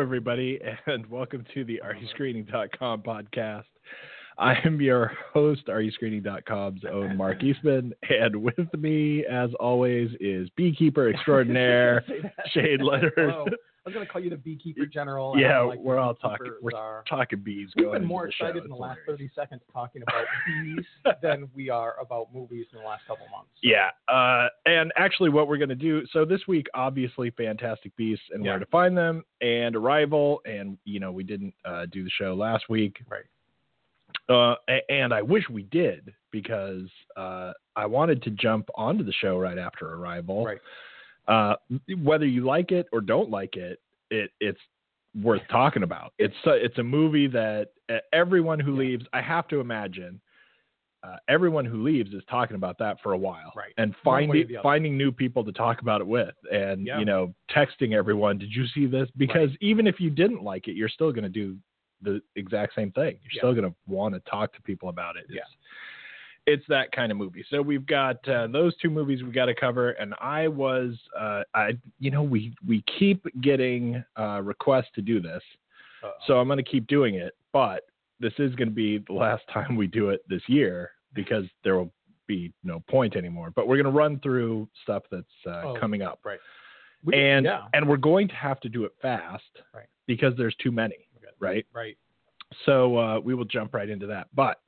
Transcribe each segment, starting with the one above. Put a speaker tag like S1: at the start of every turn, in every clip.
S1: everybody, and welcome to the RUscreening.com podcast. I am your host, RUscreening.com's own Mark Eastman, and with me, as always, is beekeeper extraordinaire Shane Leonard.
S2: Hello. I was going to call you the beekeeper general.
S1: Yeah,
S2: like
S1: we're all talking. We're talking bees.
S2: We've been more excited in the last 30 seconds talking about bees than we are about movies in the last couple months. So.
S1: Yeah, and actually, what we're going to do. So this week, obviously, Fantastic Beasts and Where to Find Them, and Arrival, and we didn't do the show last week,
S2: right?
S1: And I wish we did because I wanted to jump onto the show right after Arrival.
S2: Right.
S1: Whether you like it or don't like it, it's worth talking about. It's a movie that everyone who leaves, I have to imagine, everyone who leaves is talking about that for a while,
S2: right?
S1: And finding new people to talk about it with, and texting everyone, did you see this? Because even if you didn't like it, you're still going to do the exact same thing. You're still going to want to talk to people about it. It's that kind of movie. So we've got those two movies we got to cover, and we keep getting requests to do this, so I'm going to keep doing it. But this is going to be the last time we do it this year because there will be no point anymore. But we're going to run through stuff that's coming up,
S2: right?
S1: And we're going to have to do it fast,
S2: right?
S1: Because there's too many, right?
S2: Right.
S1: So we will jump right into that, but.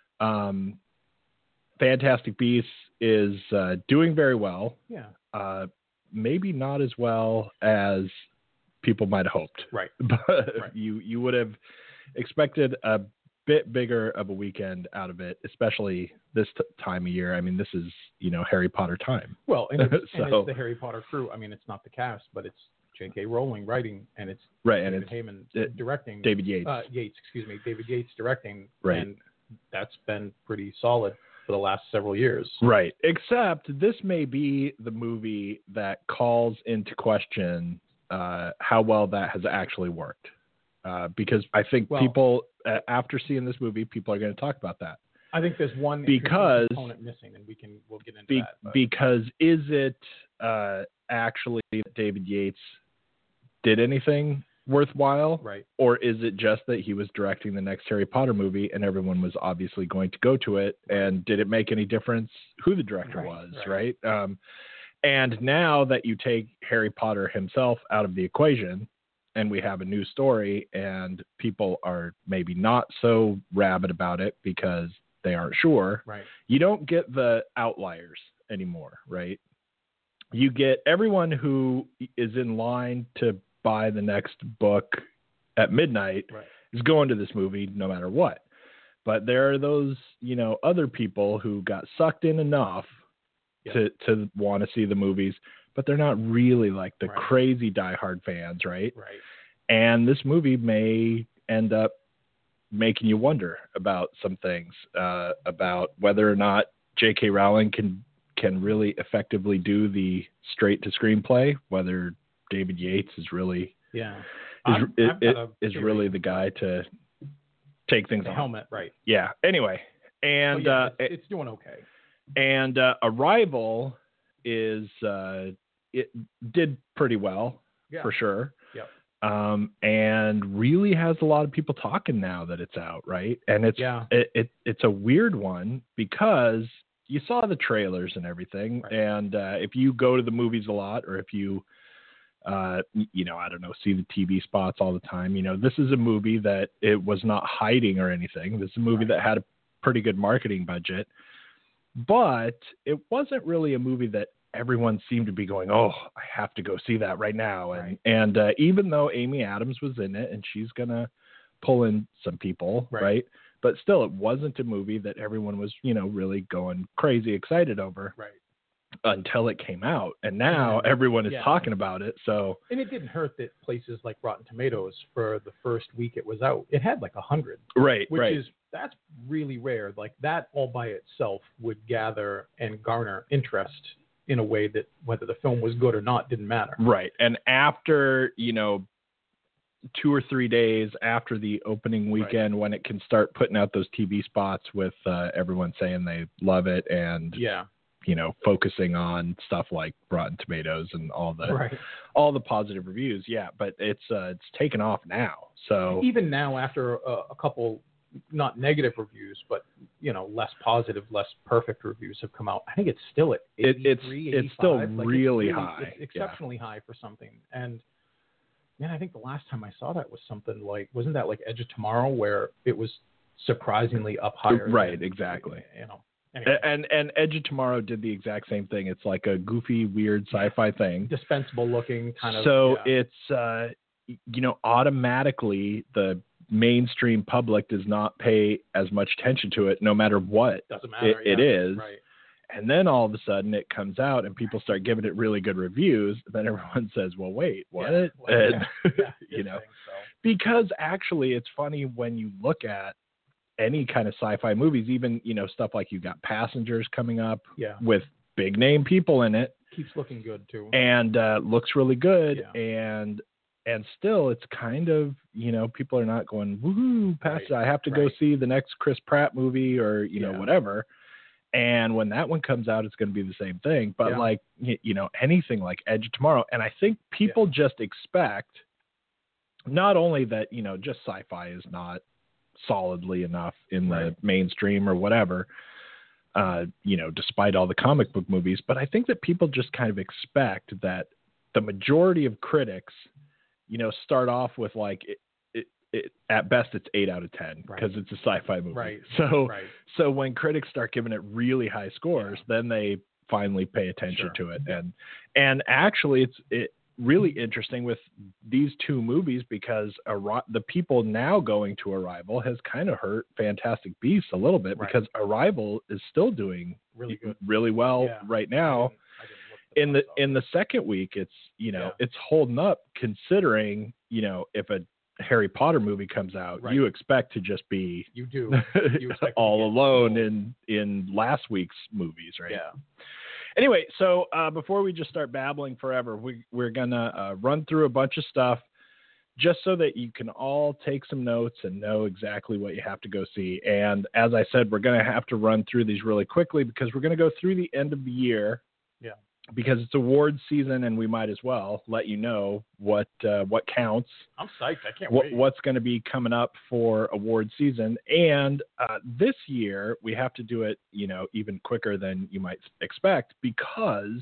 S1: Fantastic Beasts is doing very well.
S2: Yeah.
S1: Maybe not as well as people might have hoped.
S2: Right.
S1: But you would have expected a bit bigger of a weekend out of it, especially this time of year. I mean, this is, Harry Potter time.
S2: Well, and it's the Harry Potter crew. I mean, it's not the cast, but it's J.K. Rowling writing, and it's David Heyman directing.
S1: David Yates.
S2: David Yates directing.
S1: Right.
S2: And that's been pretty solid for the last several years.
S1: Right. Except this may be the movie that calls into question how well that has actually worked. Because I think people, after seeing this movie, people are going to talk about that.
S2: I think there's one component missing, and we'll get into that. But.
S1: Because is it actually that David Yates did anything worthwhile,
S2: right?
S1: Or is it just that he was directing the next Harry Potter movie and everyone was obviously going to go to it? And did it make any difference who the director was, right? And now that you take Harry Potter himself out of the equation and we have a new story and people are maybe not so rabid about it because they aren't sure,
S2: right?
S1: You don't get the outliers anymore, right? You get everyone who is in line to buy the next book at midnight is going to this movie no matter what. But there are those, other people who got sucked in enough to want to see the movies, but they're not really like the crazy diehard fans, right?
S2: Right.
S1: And this movie may end up making you wonder about some things, about whether or not J.K. Rowling can really effectively do the straight to screenplay, whether David Yates is really really the guy to take things
S2: the
S1: on.
S2: Helmet, right?
S1: Yeah. Anyway, and
S2: it's doing okay.
S1: And Arrival it did pretty well for sure.
S2: Yep.
S1: And really has a lot of people talking now that it's out, right? And it's a weird one because you saw the trailers and everything, and if you go to the movies a lot, or if you I don't know, see the TV spots all the time. This is a movie that it was not hiding or anything. This is a movie that had a pretty good marketing budget, but it wasn't really a movie that everyone seemed to be going, oh, I have to go see that right now. And even though Amy Adams was in it and she's going to pull in some people, right? But still, it wasn't a movie that everyone was, really going crazy excited over.
S2: Right.
S1: Until it came out, and now everyone is talking about it. So,
S2: and it didn't hurt that places like Rotten Tomatoes, for the first week it was out, it had like 100, that's really rare. Like that all by itself would gather and garner interest in a way that whether the film was good or not didn't matter.
S1: Right, and after 2 or 3 days after the opening weekend, when it can start putting out those TV spots with everyone saying they love it and focusing on stuff like Rotten Tomatoes and all the positive reviews. Yeah, but it's taken off now. So
S2: even now, after a couple, not negative reviews, but less positive, less perfect reviews have come out, I think it's still at 83,
S1: it's still really high.
S2: It's exceptionally high for something. And man, I think the last time I saw that was something like, wasn't that like Edge of Tomorrow, where it was surprisingly up higher?
S1: Right, exactly. Anyway. And Edge of Tomorrow did the exact same thing. It's like a goofy, weird sci-fi thing.
S2: Dispensable looking kind of.
S1: So it's, automatically the mainstream public does not pay as much attention to it, no matter what
S2: Doesn't matter,
S1: it is.
S2: Right.
S1: And then all of a sudden it comes out and people start giving it really good reviews. Then everyone says, well, wait, what? Because actually it's funny when you look at any kind of sci-fi movies, even, stuff like you got Passengers coming up with big name people in it.
S2: Keeps looking good too.
S1: And looks really good. Yeah. And still it's kind of, people are not going, woohoo, Passenger. I have to go see the next Chris Pratt movie or, whatever. And when that one comes out, it's going to be the same thing. But like, anything like Edge of Tomorrow. And I think people just expect not only that, just sci-fi is not solidly enough in the mainstream or whatever, despite all the comic book movies, but I think that people just kind of expect that the majority of critics, start off with like it at best it's 8 out of 10 because it's a sci-fi movie. Right. So when critics start giving it really high scores, then they finally pay attention to it. And actually it's really interesting with these two movies because the people now going to Arrival has kind of hurt Fantastic Beasts a little bit because Arrival is still doing really well right now. In the second week, it's it's holding up considering if a Harry Potter movie comes out, you expect to just be
S2: you
S1: all alone in last week's movies, right? Yeah. Anyway, so before we just start babbling forever, we're gonna run through a bunch of stuff just so that you can all take some notes and know exactly what you have to go see. And as I said, we're gonna have to run through these really quickly because we're gonna go through the end of the year. Yeah. Because it's awards season, and we might as well let you know what counts.
S2: I'm psyched. I can't wait.
S1: What's going to be coming up for award season. And this year, we have to do it, even quicker than you might expect because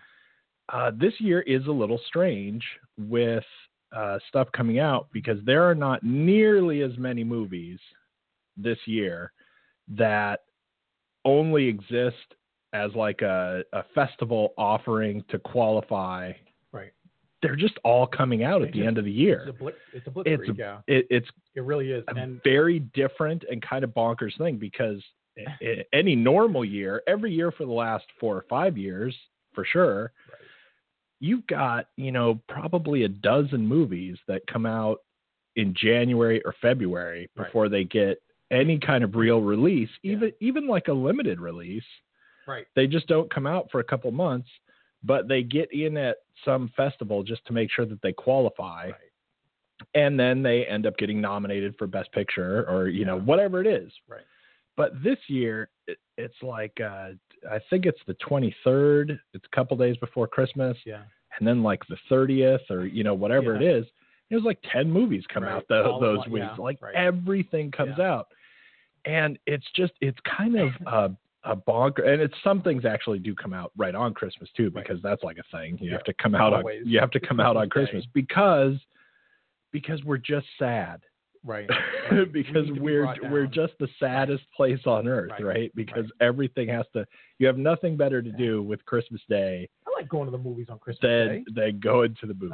S1: this year is a little strange with stuff coming out because there are not nearly as many movies this year that only exist as like a festival offering to qualify. Right. They're just all coming out at the end of the year.
S2: It's a blitzkrieg, it really is.
S1: A very different and kind of bonkers thing because any normal year, every year for the last 4 or 5 years, for sure, you've got, probably a dozen movies that come out in January or February before they get any kind of real release, even like a limited release. Right. They just don't come out for a couple months, but they get in at some festival just to make sure that they qualify. Right. And then they end up getting nominated for Best Picture or, whatever it is. Right. But this year, it's like, I think it's the 23rd. It's a couple days before Christmas. Yeah. And then like the 30th or, whatever it is. It was like 10 movies come out those weeks. Everything comes out. And it's kind of a bonker, and it's some things actually do come out right on Christmas too, because that's like a thing. You have to come out on Christmas because we're just sad. Right. Because we're just the saddest place on earth, right? Because everything you have nothing better to do with Christmas Day.
S2: I like going to the movies on Christmas Day.
S1: Than going to the movies.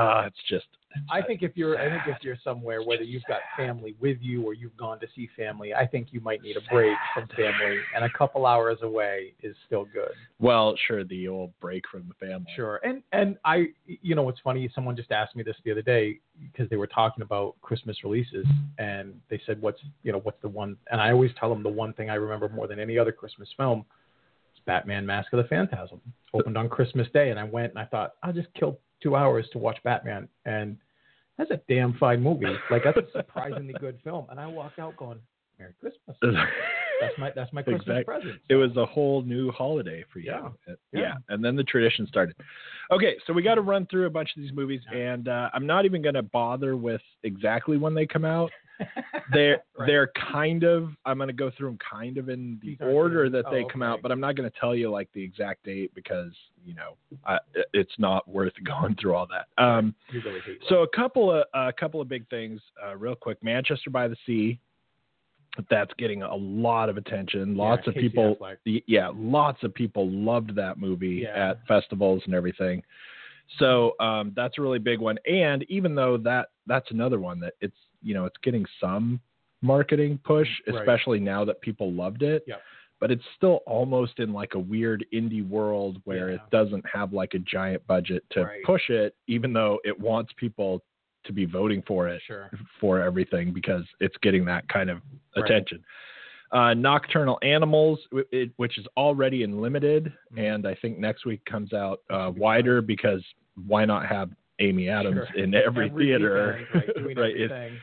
S2: I think if you're somewhere, whether you've got family with you or you've gone to see family, I think you might need a break from family, and a couple hours away is still good.
S1: Well, sure, the old break from the family.
S2: Sure, and I, it's funny. Someone just asked me this the other day because they were talking about Christmas releases, and they said, "What's the one?" And I always tell them the one thing I remember more than any other Christmas film. Batman Mask of the Phantasm opened on Christmas Day, and I went and I thought I'll just kill 2 hours to watch Batman, and that's a damn fine movie. Like, that's a surprisingly good film. And I walked out going, Merry Christmas. That's my Christmas present. So.
S1: It was a whole new holiday for you. Yeah. And then the tradition started. Okay, so we got to run through a bunch of these movies, and I'm not even going to bother with exactly when they come out. They're kind of, I'm going to go through them kind of in the order that they come out, but I'm not going to tell you like the exact date because, you know, it's not worth going through all that.
S2: You really hate
S1: so a couple of big things real quick. Manchester by the Sea. That's getting a lot of attention. Lots of people, lots of people loved that movie at festivals and everything. So that's a really big one. And even though that's another one that it's, you know, it's getting some marketing push, especially now that people loved it.
S2: Yep.
S1: But it's still almost in like a weird indie world where it doesn't have like a giant budget to push it, even though it wants people to be voting for it for everything because it's getting that kind of attention. Nocturnal Animals, which is already in limited, and I think next week comes out wider because why not have Amy Adams in every theater?
S2: Doing everything.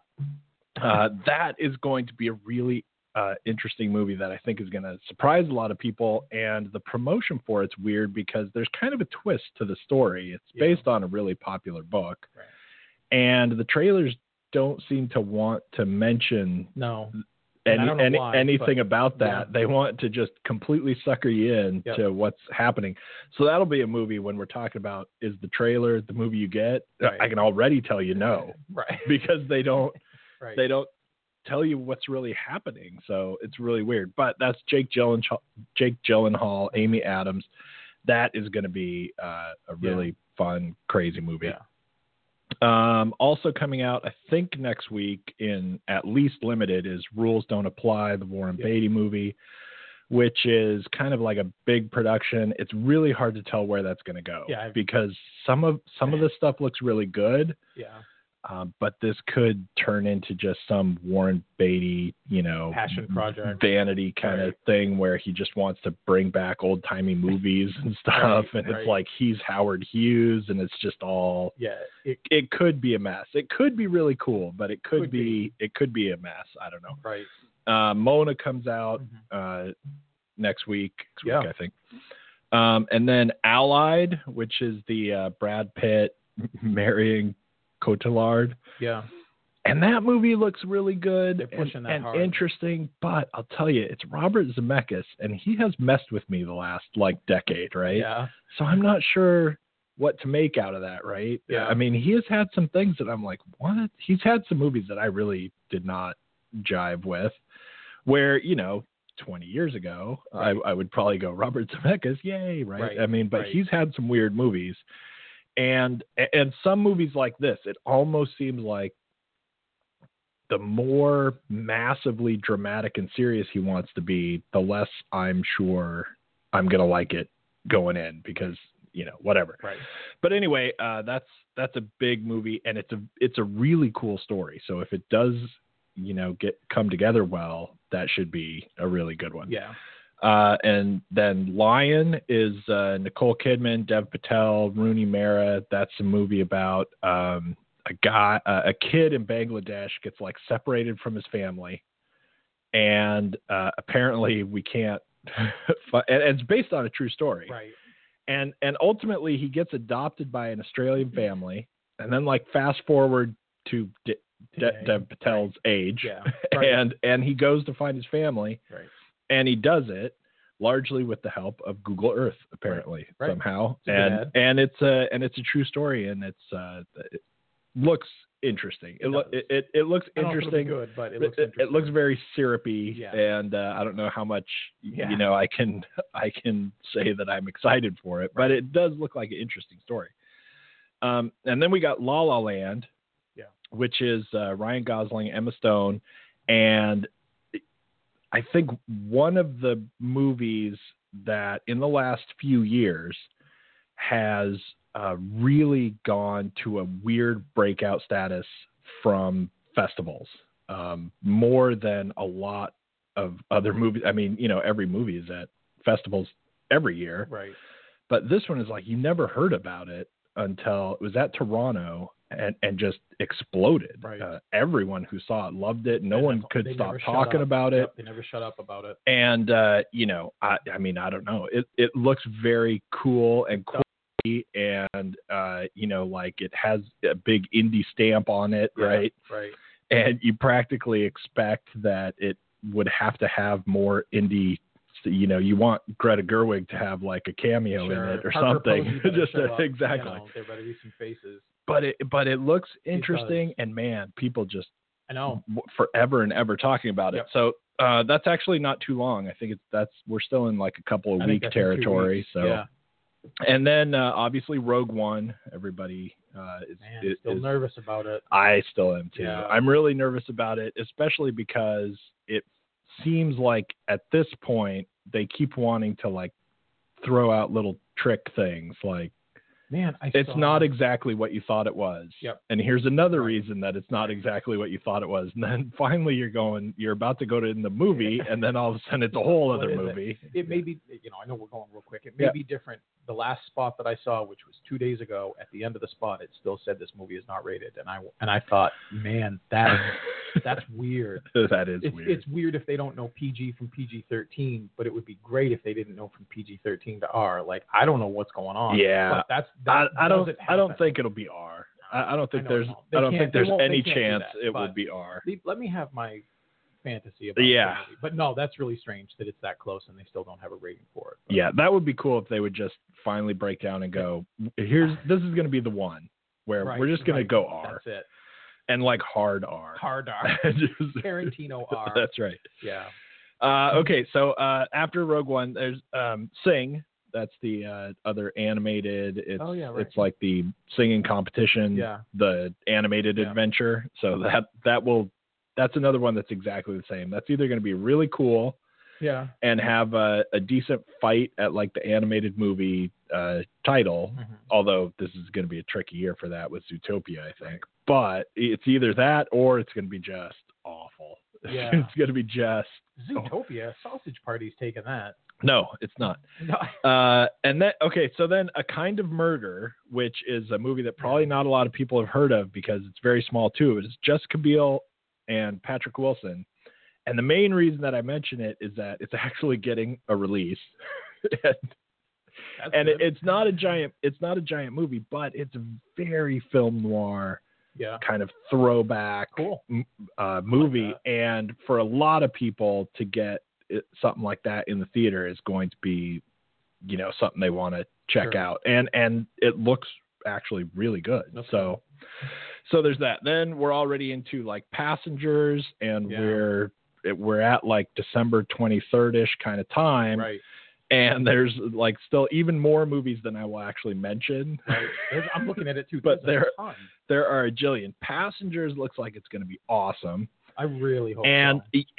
S1: That is going to be a really interesting movie that I think is going to surprise a lot of people, and the promotion for it's weird because there's kind of a twist to the story. It's based on a really popular book. And the trailers don't seem to want to mention anything about that. They want to just completely sucker you in to what's happening. So that'll be a movie when we're talking about is the trailer the movie you get. I can already tell you no, because they don't tell you what's really happening. So it's really weird. But that's Jake Gyllenhaal, Amy Adams. That is going to be a really fun, crazy movie. Also coming out, I think next week in at least limited is Rules Don't Apply, the Warren Beatty movie, which is kind of like a big production. It's really hard to tell where that's going to go because some of the stuff looks really good. But this could turn into just some Warren Beatty, you know,
S2: passion project,
S1: vanity kind of thing where he just wants to bring back old timey movies and stuff. And it's like he's Howard Hughes, and it's just all it could be a mess. It could be really cool, but it could be a mess. I don't know. Mona comes out next week, I think. And then Allied, which is the Brad Pitt marrying Cotillard. And that movie looks really good and interesting, but I'll tell you, it's Robert Zemeckis, and he has messed with me the last decade, right? So I'm not sure what to make out of that, right? I mean, he has had some things that I'm like, what? He's had some movies that I really did not jive with, where, you know, 20 years ago, I would probably go Robert Zemeckis, yay, right? I mean, but he's had some weird movies. And some movies like this, it almost seems like the more massively dramatic and serious he wants to be, the less I'm sure I'm going to like it going in because, you know, whatever. But anyway, that's a big movie, and it's a really cool story. So if it does, you know, come together well, that should be a really good one. And then Lion is Nicole Kidman, Dev Patel, Rooney Mara. That's a movie about a kid in Bangladesh gets like separated from his family, and apparently we can't. And it's based on a true story, And ultimately he gets adopted by an Australian family, and then like fast forward to Dev Patel's age, and he goes to find his family. And he does it largely with the help of Google Earth, apparently, somehow. And it's a true story, and it looks interesting. It looks interesting.
S2: Good, but it looks interesting.
S1: It looks very syrupy, and I don't know how much you know I can say that I'm excited for it, but it does look like an interesting story. And then we got La La Land, which is Ryan Gosling, Emma Stone, and I think one of the movies that in the last few years has really gone to a weird breakout status from festivals, more than a lot of other movies. I mean, you know, every movie is at festivals every year,
S2: right?
S1: But this one is like you never heard about it until it was at Toronto, and just exploded.
S2: Right.
S1: Everyone who saw it loved it. No one could stop talking about it.
S2: They never shut up about it.
S1: And I mean, I don't know. It looks very cool and quirky, and like it has a big indie stamp on it, right?
S2: Right.
S1: And you practically expect that it would have to have more indie. You want Greta Gerwig to have like a cameo in it or something. Just exactly.
S2: There better be some faces.
S1: But it looks interesting, and man, people just forever and ever talking about it. So that's actually not too long. I think we're still in like a couple of week territory. So, yeah. And then obviously Rogue One. Everybody is
S2: still nervous about it.
S1: I still am too.
S2: Yeah.
S1: I'm really nervous about it, especially because it seems like at this point they keep wanting to like throw out little trick things like, it's not exactly what you thought it was.
S2: Yep.
S1: And here's another reason that it's not exactly what you thought it was. And then finally you're about to go to in the movie, and then all of a sudden it's a whole other movie.
S2: It may be, I know we're going real quick. It may be different. The last spot that I saw, which was 2 days ago, at the end of the spot, it still said this movie is not rated. And I thought, man, that's weird.
S1: That is weird.
S2: It's weird if they don't know PG from PG-13, but it would be great if they didn't know from PG-13 to R. Like, I don't know what's going on.
S1: Yeah.
S2: But
S1: I don't think it'll be R. I don't think there's any chance it will be R.
S2: Let me have my fantasy about the movie. But no, that's really strange that it's that close and they still don't have a rating for it. But.
S1: Yeah, that would be cool if they would just finally break down and go, this is going to be the one where we're just going to go R.
S2: That's it.
S1: And like hard R.
S2: Hard R. Tarantino R.
S1: That's right.
S2: Yeah.
S1: Okay, so after Rogue One, there's Sing. That's the other animated. It's like the singing competition.
S2: Yeah.
S1: The animated adventure. So that's another one that's exactly the same. That's either going to be really cool.
S2: Yeah.
S1: And have a decent fight at like the animated movie title. Mm-hmm. Although this is going to be a tricky year for that with Zootopia, I think. But it's either that or it's going to be just awful.
S2: Yeah.
S1: It's going to be just
S2: Zootopia. Sausage Party's taking that.
S1: No, it's not. No. And then, so then A Kind of Murder, which is a movie that probably not a lot of people have heard of because it's very small too. It's Jessica Biel and Patrick Wilson. And the main reason that I mention it is that it's actually getting a release. and it's not a giant movie, but it's a very film noir kind of throwback movie.
S2: Like
S1: and for a lot of people to get something like that in the theater is going to be, something they want to check out. And it looks actually really good.
S2: That's
S1: so there's that. Then we're already into like Passengers, and we're at like December 23rd-ish kind of time.
S2: Right.
S1: And there's like still even more movies than I will actually mention.
S2: Right. I'm looking at it too.
S1: But there are a jillion. Passengers looks like it's going to be awesome.
S2: I really hope
S1: And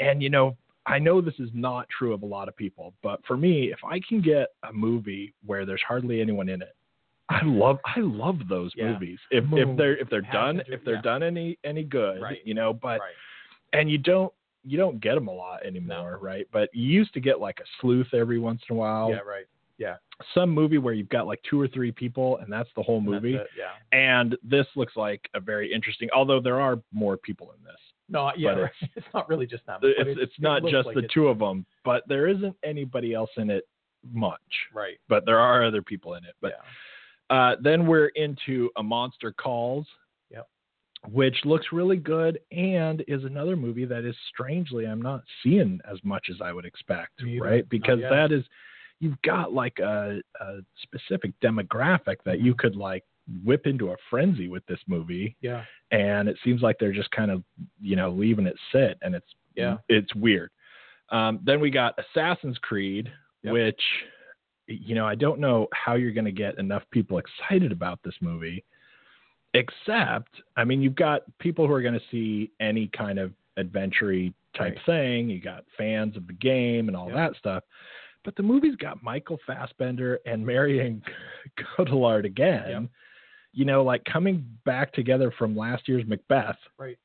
S1: I know this is not true of a lot of people, but for me, if I can get a movie where there's hardly anyone in it, I love those movies. If they're done any good, but and you don't get them a lot anymore, right? But you used to get like a sleuth every once in a while.
S2: Yeah, right. Yeah.
S1: Some movie where you've got like 2 or 3 people and that's the whole movie. And this looks like a very interesting, although there are more people in this.
S2: No, it's not really just that.
S1: It's not just the 2 of them, but there isn't anybody else in it much.
S2: Right.
S1: But there are other people in it. But then we're into A Monster Calls. Which looks really good and is another movie that is strangely I'm not seeing as much as I would expect, right? Because that is, you've got like a specific demographic that you could like whip into a frenzy with this movie.
S2: Yeah.
S1: And it seems like they're just kind of, leaving it sit, and it's weird. Then we got Assassin's Creed, which, I don't know how you're going to get enough people excited about this movie. Except, you've got people who are going to see any kind of adventure type thing. You got fans of the game and all that stuff. But the movie's got Michael Fassbender and Marion Cotillard again. Like coming back together from last year's Macbeth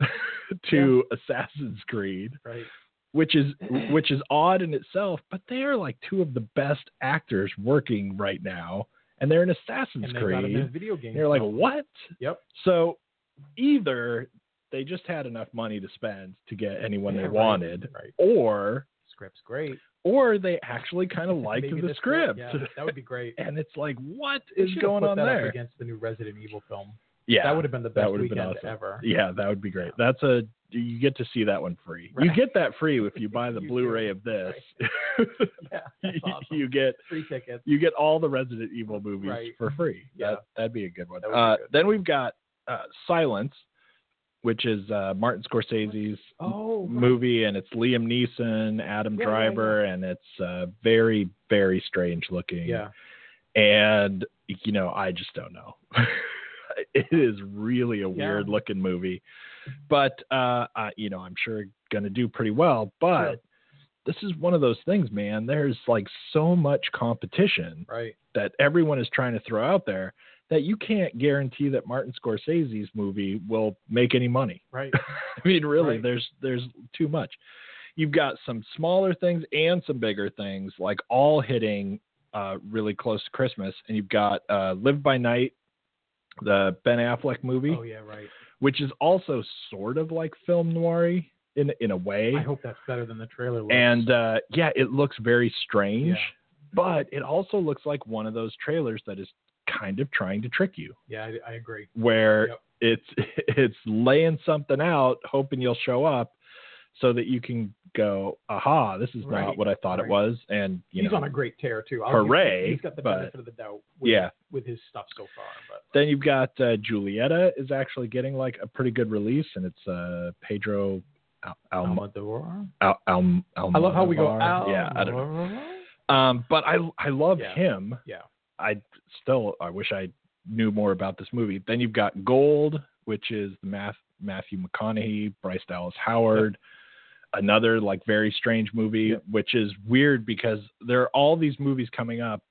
S1: to Assassin's Creed, which is odd in itself. But they are like 2 of the best actors working right now. And they're in Assassin's Creed.
S2: Got them in a video game.
S1: They're like, what?
S2: Yep.
S1: So either they just had enough money to spend to get anyone they wanted, or
S2: script's great,
S1: or they actually kind of liked the script.
S2: Yeah, that would be great.
S1: And it's like, what is going on there?
S2: Up against the new Resident Evil film.
S1: Yeah,
S2: that would have been the best weekend ever.
S1: Yeah, that would be great.
S2: Yeah.
S1: You get to see that one free. Right. You get that free if you buy the Blu-ray of this.
S2: Yeah, that's awesome.
S1: You get
S2: free tickets.
S1: You get all the Resident Evil movies for free.
S2: Yeah,
S1: that'd be a good one.
S2: Good.
S1: Then we've got Silence, which is Martin Scorsese's movie, and it's Liam Neeson, Adam Driver, and it's very, very strange looking.
S2: Yeah,
S1: and I just don't know. It is really a weird looking movie, but I'm sure going to do pretty well. But this is one of those things, man. There's like so much competition that everyone is trying to throw out there that you can't guarantee that Martin Scorsese's movie will make any money.
S2: Right.
S1: I mean, really, there's too much. You've got some smaller things and some bigger things, like all hitting really close to Christmas, and you've got Live by Night, the Ben Affleck movie.
S2: Oh yeah, right.
S1: Which is also sort of like film noir in a way.
S2: I hope that's better than the trailer looks.
S1: And it looks very strange, but it also looks like one of those trailers that is kind of trying to trick you.
S2: Yeah, I agree.
S1: Where it's laying something out, hoping you'll show up, so that you can go, aha, this is not what I thought it was. And
S2: he's on a great tear too.
S1: Hooray!
S2: He's got the benefit of the doubt. With his stuff so far. But
S1: then you've got Julieta is actually getting like a pretty good release, and it's Pedro
S2: Almodovar.
S1: I
S2: love how we go.
S1: Yeah, I don't know. But I love him.
S2: Yeah.
S1: I wish I knew more about this movie. Then you've got Gold, which is the Matthew McConaughey, Bryce Dallas Howard. Another like very strange movie, which is weird because there are all these movies coming out,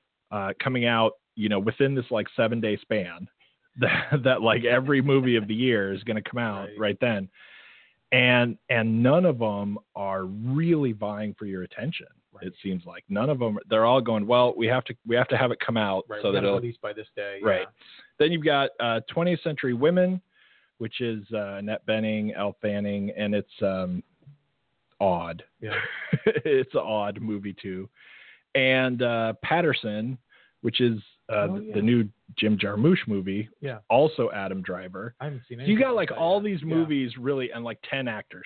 S1: within this like 7-day span that like every movie of the year is going to come out right then. And none of them are really vying for your attention. Right. It seems like none of them, they're all going, well, we have to have it come out so that it'll
S2: release by this day.
S1: Right. Yeah. Then you've got 20th Century Women, which is Annette Bening, Elle Fanning, and it's odd.
S2: Yeah.
S1: It's an odd movie too. And Patterson, which is the new Jim Jarmusch movie.
S2: Yeah.
S1: Also Adam Driver.
S2: I haven't seen it.
S1: So you got like all these movies really, and like 10 actors.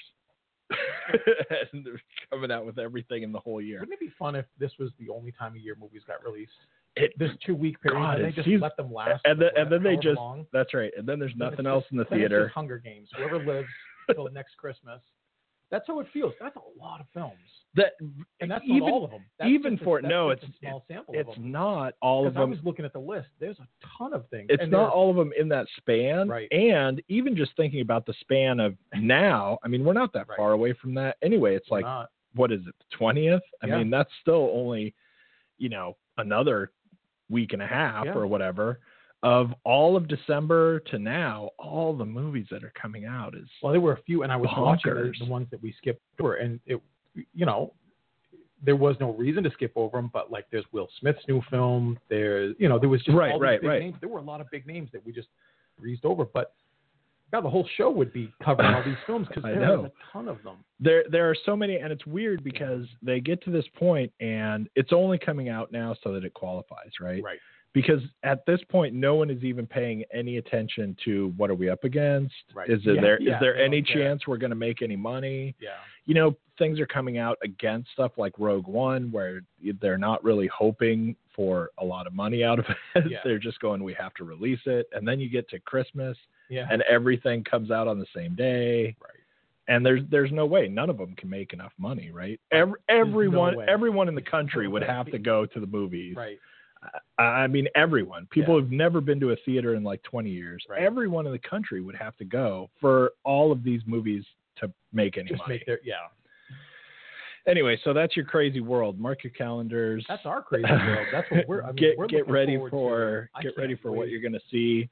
S1: And they're coming out with everything in the whole year.
S2: Wouldn't it be fun if this was the only time of year movies got released? This 2-week period, and they just let them last.
S1: And then they just long. That's right. And then there's nothing else in the theater.
S2: It's just Hunger Games. Whoever lives till next Christmas. That's how it feels. That's a lot of films. And that's not all of them.
S1: It's
S2: a small sample.
S1: It's not all of them.
S2: I was looking at the list. There's a ton of things.
S1: It's not all of them in that span.
S2: Right.
S1: And even just thinking about the span of now, I mean, we're not that far away from that anyway. It's like, what is it, the 20th? I mean, that's still only, another week and a half or whatever. Of all of December to now, all the movies that are coming out is
S2: there were a few, and I was watching the ones that we skipped over, and it, there was no reason to skip over them, but like there's Will Smith's new film, there's there was just all these big names. There were a lot of big names that we just breezed over, but God, the whole show would be covering all these films because there's a ton of them.
S1: There are so many, and it's weird because they get to this point, and it's only coming out now so that it qualifies, right?
S2: Right.
S1: Because at this point, no one is even paying any attention to what are we up against?
S2: Right.
S1: Is there any chance we're going to make any money?
S2: Yeah.
S1: Things are coming out against stuff like Rogue One, where they're not really hoping for a lot of money out of it.
S2: Yeah.
S1: They're just going, we have to release it. And then you get to Christmas,
S2: and
S1: everything comes out on the same day.
S2: Right.
S1: And there's no way. None of them can make enough money, right? Everyone in the country would have to go to the movies.
S2: Right.
S1: I mean, everyone. People who've never been to a theater in like 20 years.
S2: Right.
S1: Everyone in the country would have to go for all of these movies to make any money. Anyway, so that's your crazy world. Mark your calendars.
S2: That's our crazy world. That's what we're.
S1: Get ready for what you're going to see.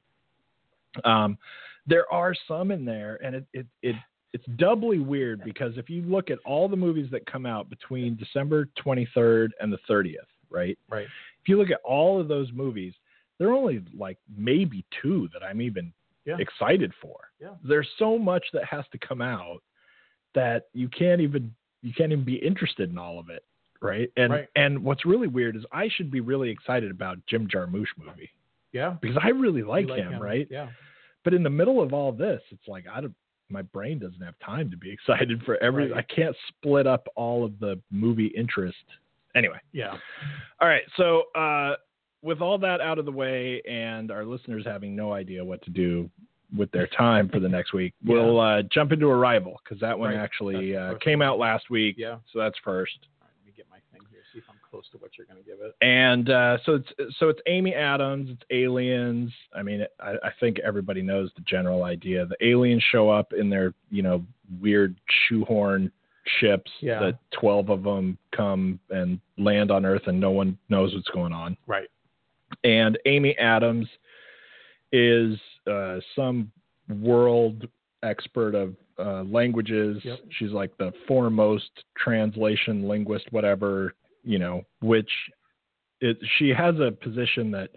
S1: There are some in there, and it's doubly weird because if you look at all the movies that come out between December 23rd and the 30th, right?
S2: Right.
S1: If you look at all of those movies, there are only like maybe 2 that I'm even excited for.
S2: Yeah.
S1: There's so much that has to come out that you can't even be interested in all of it, right? And what's really weird is I should be really excited about Jim Jarmusch movie.
S2: Yeah.
S1: Because I really like him, right?
S2: Yeah.
S1: But in the middle of all this, it's like my brain doesn't have time to be excited for every.
S2: Right.
S1: I can't split up all of the movie interest. Anyway.
S2: Yeah.
S1: All right. So with all that out of the way, and our listeners having no idea what to do with their time for the next week, we'll jump into Arrival, because that one actually came out last week.
S2: Yeah.
S1: So that's first.
S2: All right, let me get my thing here. See if I'm close to what you're going to give it.
S1: And so it's Amy Adams. It's aliens. I mean, I think everybody knows the general idea. The aliens show up in their weird shoehorn ships.
S2: Yeah.
S1: That 12 of them come and land on Earth, and no one knows what's going on.
S2: Right.
S1: And Amy Adams is some world expert of languages.
S2: Yep.
S1: She's like the foremost translation linguist, whatever, which she has a position that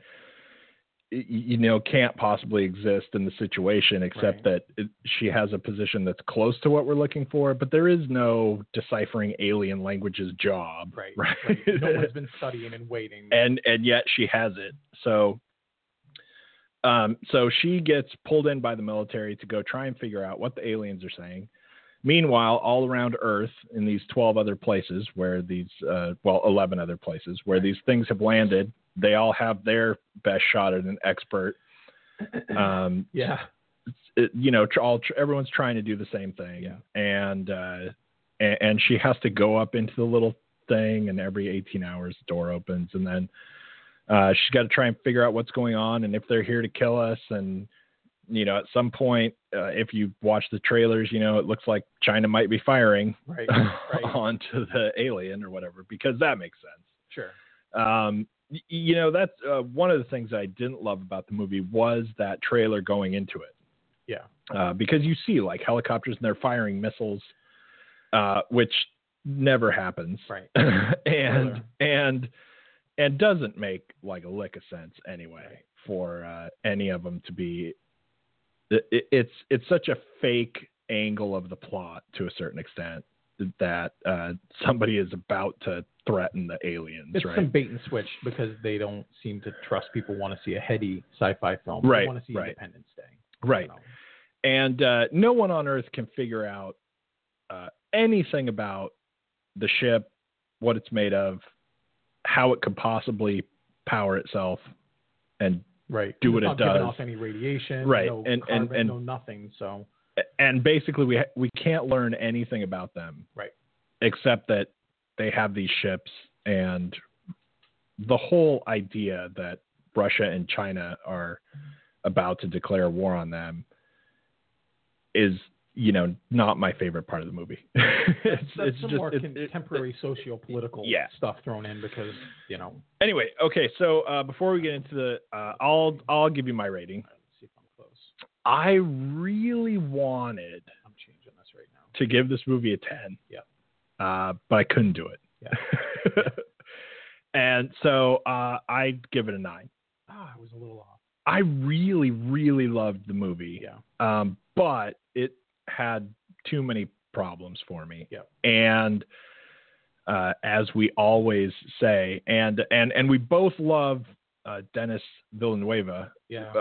S1: can't possibly exist in the situation, except that she has a position that's close to what we're looking for, but there is no deciphering alien languages job.
S2: Right. No one's been studying and waiting.
S1: And yet she has it. So she gets pulled in by the military to go try and figure out what the aliens are saying. Meanwhile, all around Earth, in these 12 other places where 11 other places where these things have landed, they all have their best shot at an expert. Everyone's trying to do the same thing. Yeah. And she has to go up into the little thing, and every 18 hours the door opens, and then she's got to try and figure out what's going on and if they're here to kill us. And at some point, if you watch the trailers, it looks like China might be firing onto the alien or whatever, because that makes sense.
S2: Sure.
S1: That's one of the things I didn't love about the movie was that trailer going into it.
S2: Yeah.
S1: Because you see like helicopters and they're firing missiles, which never happens.
S2: Right.
S1: and doesn't make like a lick of sense anyway for any of them to be. It's such a fake angle of the plot to a certain extent that somebody is about to threaten the aliens.
S2: It's some bait and switch because they don't seem to trust people want to see a heady sci-fi film. They want to see Independence Day.
S1: Right. And no one on Earth can figure out anything about the ship, what it's made of, how it could possibly power itself and do what it does.
S2: It's not giving off any radiation, no carbon, no nothing. So,
S1: and basically we can't learn anything about them, except that they have these ships, and the whole idea that Russia and China are about to declare war on them is, not my favorite part of the movie.
S2: It's some more contemporary socio-political stuff thrown in because,
S1: Anyway, okay, so before we get into I'll give you my rating.
S2: Let's see if I'm close.
S1: I really wanted
S2: I'm changing this right now
S1: to give this movie a 10.
S2: Yeah.
S1: But I couldn't do it.
S2: Yeah.
S1: And so I'd give it a 9.
S2: I was a little off.
S1: I really, really loved the movie.
S2: Yeah.
S1: But it had too many problems for me.
S2: Yeah.
S1: And as we always say, and we both love Denis Villeneuve.
S2: Yeah.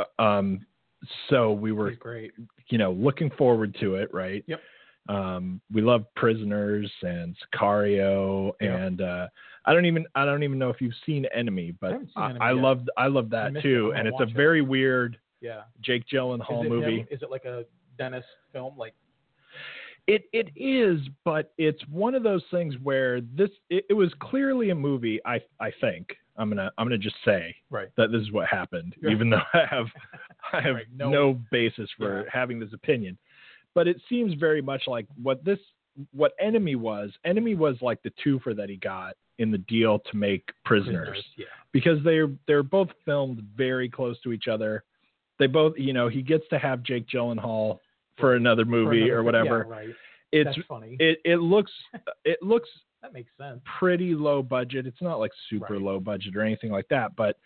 S1: So we were,
S2: great.
S1: Looking forward to it, right?
S2: Yep.
S1: We love Prisoners and Sicario, and I don't even know if you've seen Enemy, but I love that too. And it's a very weird Jake Gyllenhaal movie.
S2: Is it like a Dennis film? Like
S1: it is, but it's one of those things where it was clearly a movie. I think I'm gonna just say that this is what happened, even though I have no basis for having this opinion. But it seems very much like what Enemy was. Enemy was like the twofer that he got in the deal to make Prisoners. Because they're both filmed very close to each other. They both, he gets to have Jake Gyllenhaal for another movie or whatever.
S2: Yeah, right.
S1: It's
S2: That's funny.
S1: It looks
S2: that makes sense.
S1: Pretty low budget. It's not like super low budget or anything like that, but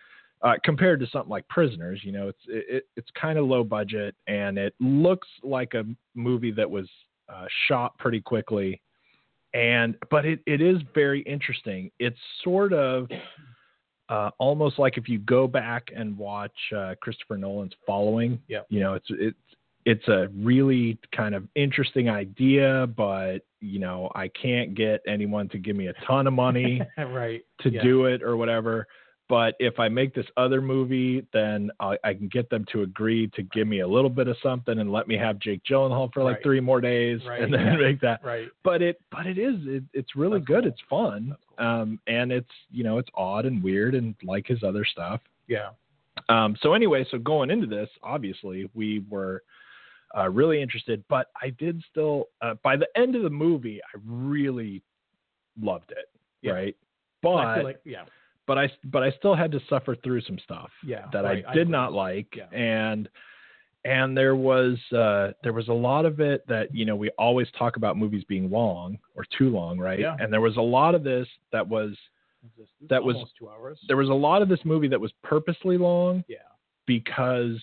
S1: compared to something like Prisoners. You know, it's kind of low budget, and it looks like a movie that was shot pretty quickly. But it is very interesting. It's sort of almost like if you go back and watch Christopher Nolan's Following.
S2: Yeah.
S1: You know, it's a really kind of interesting idea, but you know, I can't get anyone to give me a ton of money to do it or whatever. But if I make this other movie, then I can get them to agree to give me a little bit of something and let me have Jake Gyllenhaal for like 3 more days and then make that.
S2: Right.
S1: But it's really
S2: That's
S1: good.
S2: cool.
S1: It's fun.
S2: Cool.
S1: And it's, you know, it's odd and weird and like his other stuff.
S2: Yeah.
S1: So anyway, so going into this, obviously we were really interested, but I did still, by the end of the movie, I really loved it.
S2: Yeah.
S1: Right. But
S2: I feel like,
S1: but I still had to suffer through some stuff that I did not like.
S2: Yeah.
S1: And there was a lot of it that, you know, we always talk about movies being long or too long. Right.
S2: Yeah.
S1: And there was a lot of this that was
S2: almost 2 hours.
S1: There was a lot of this movie that was purposely long.
S2: Yeah.
S1: Because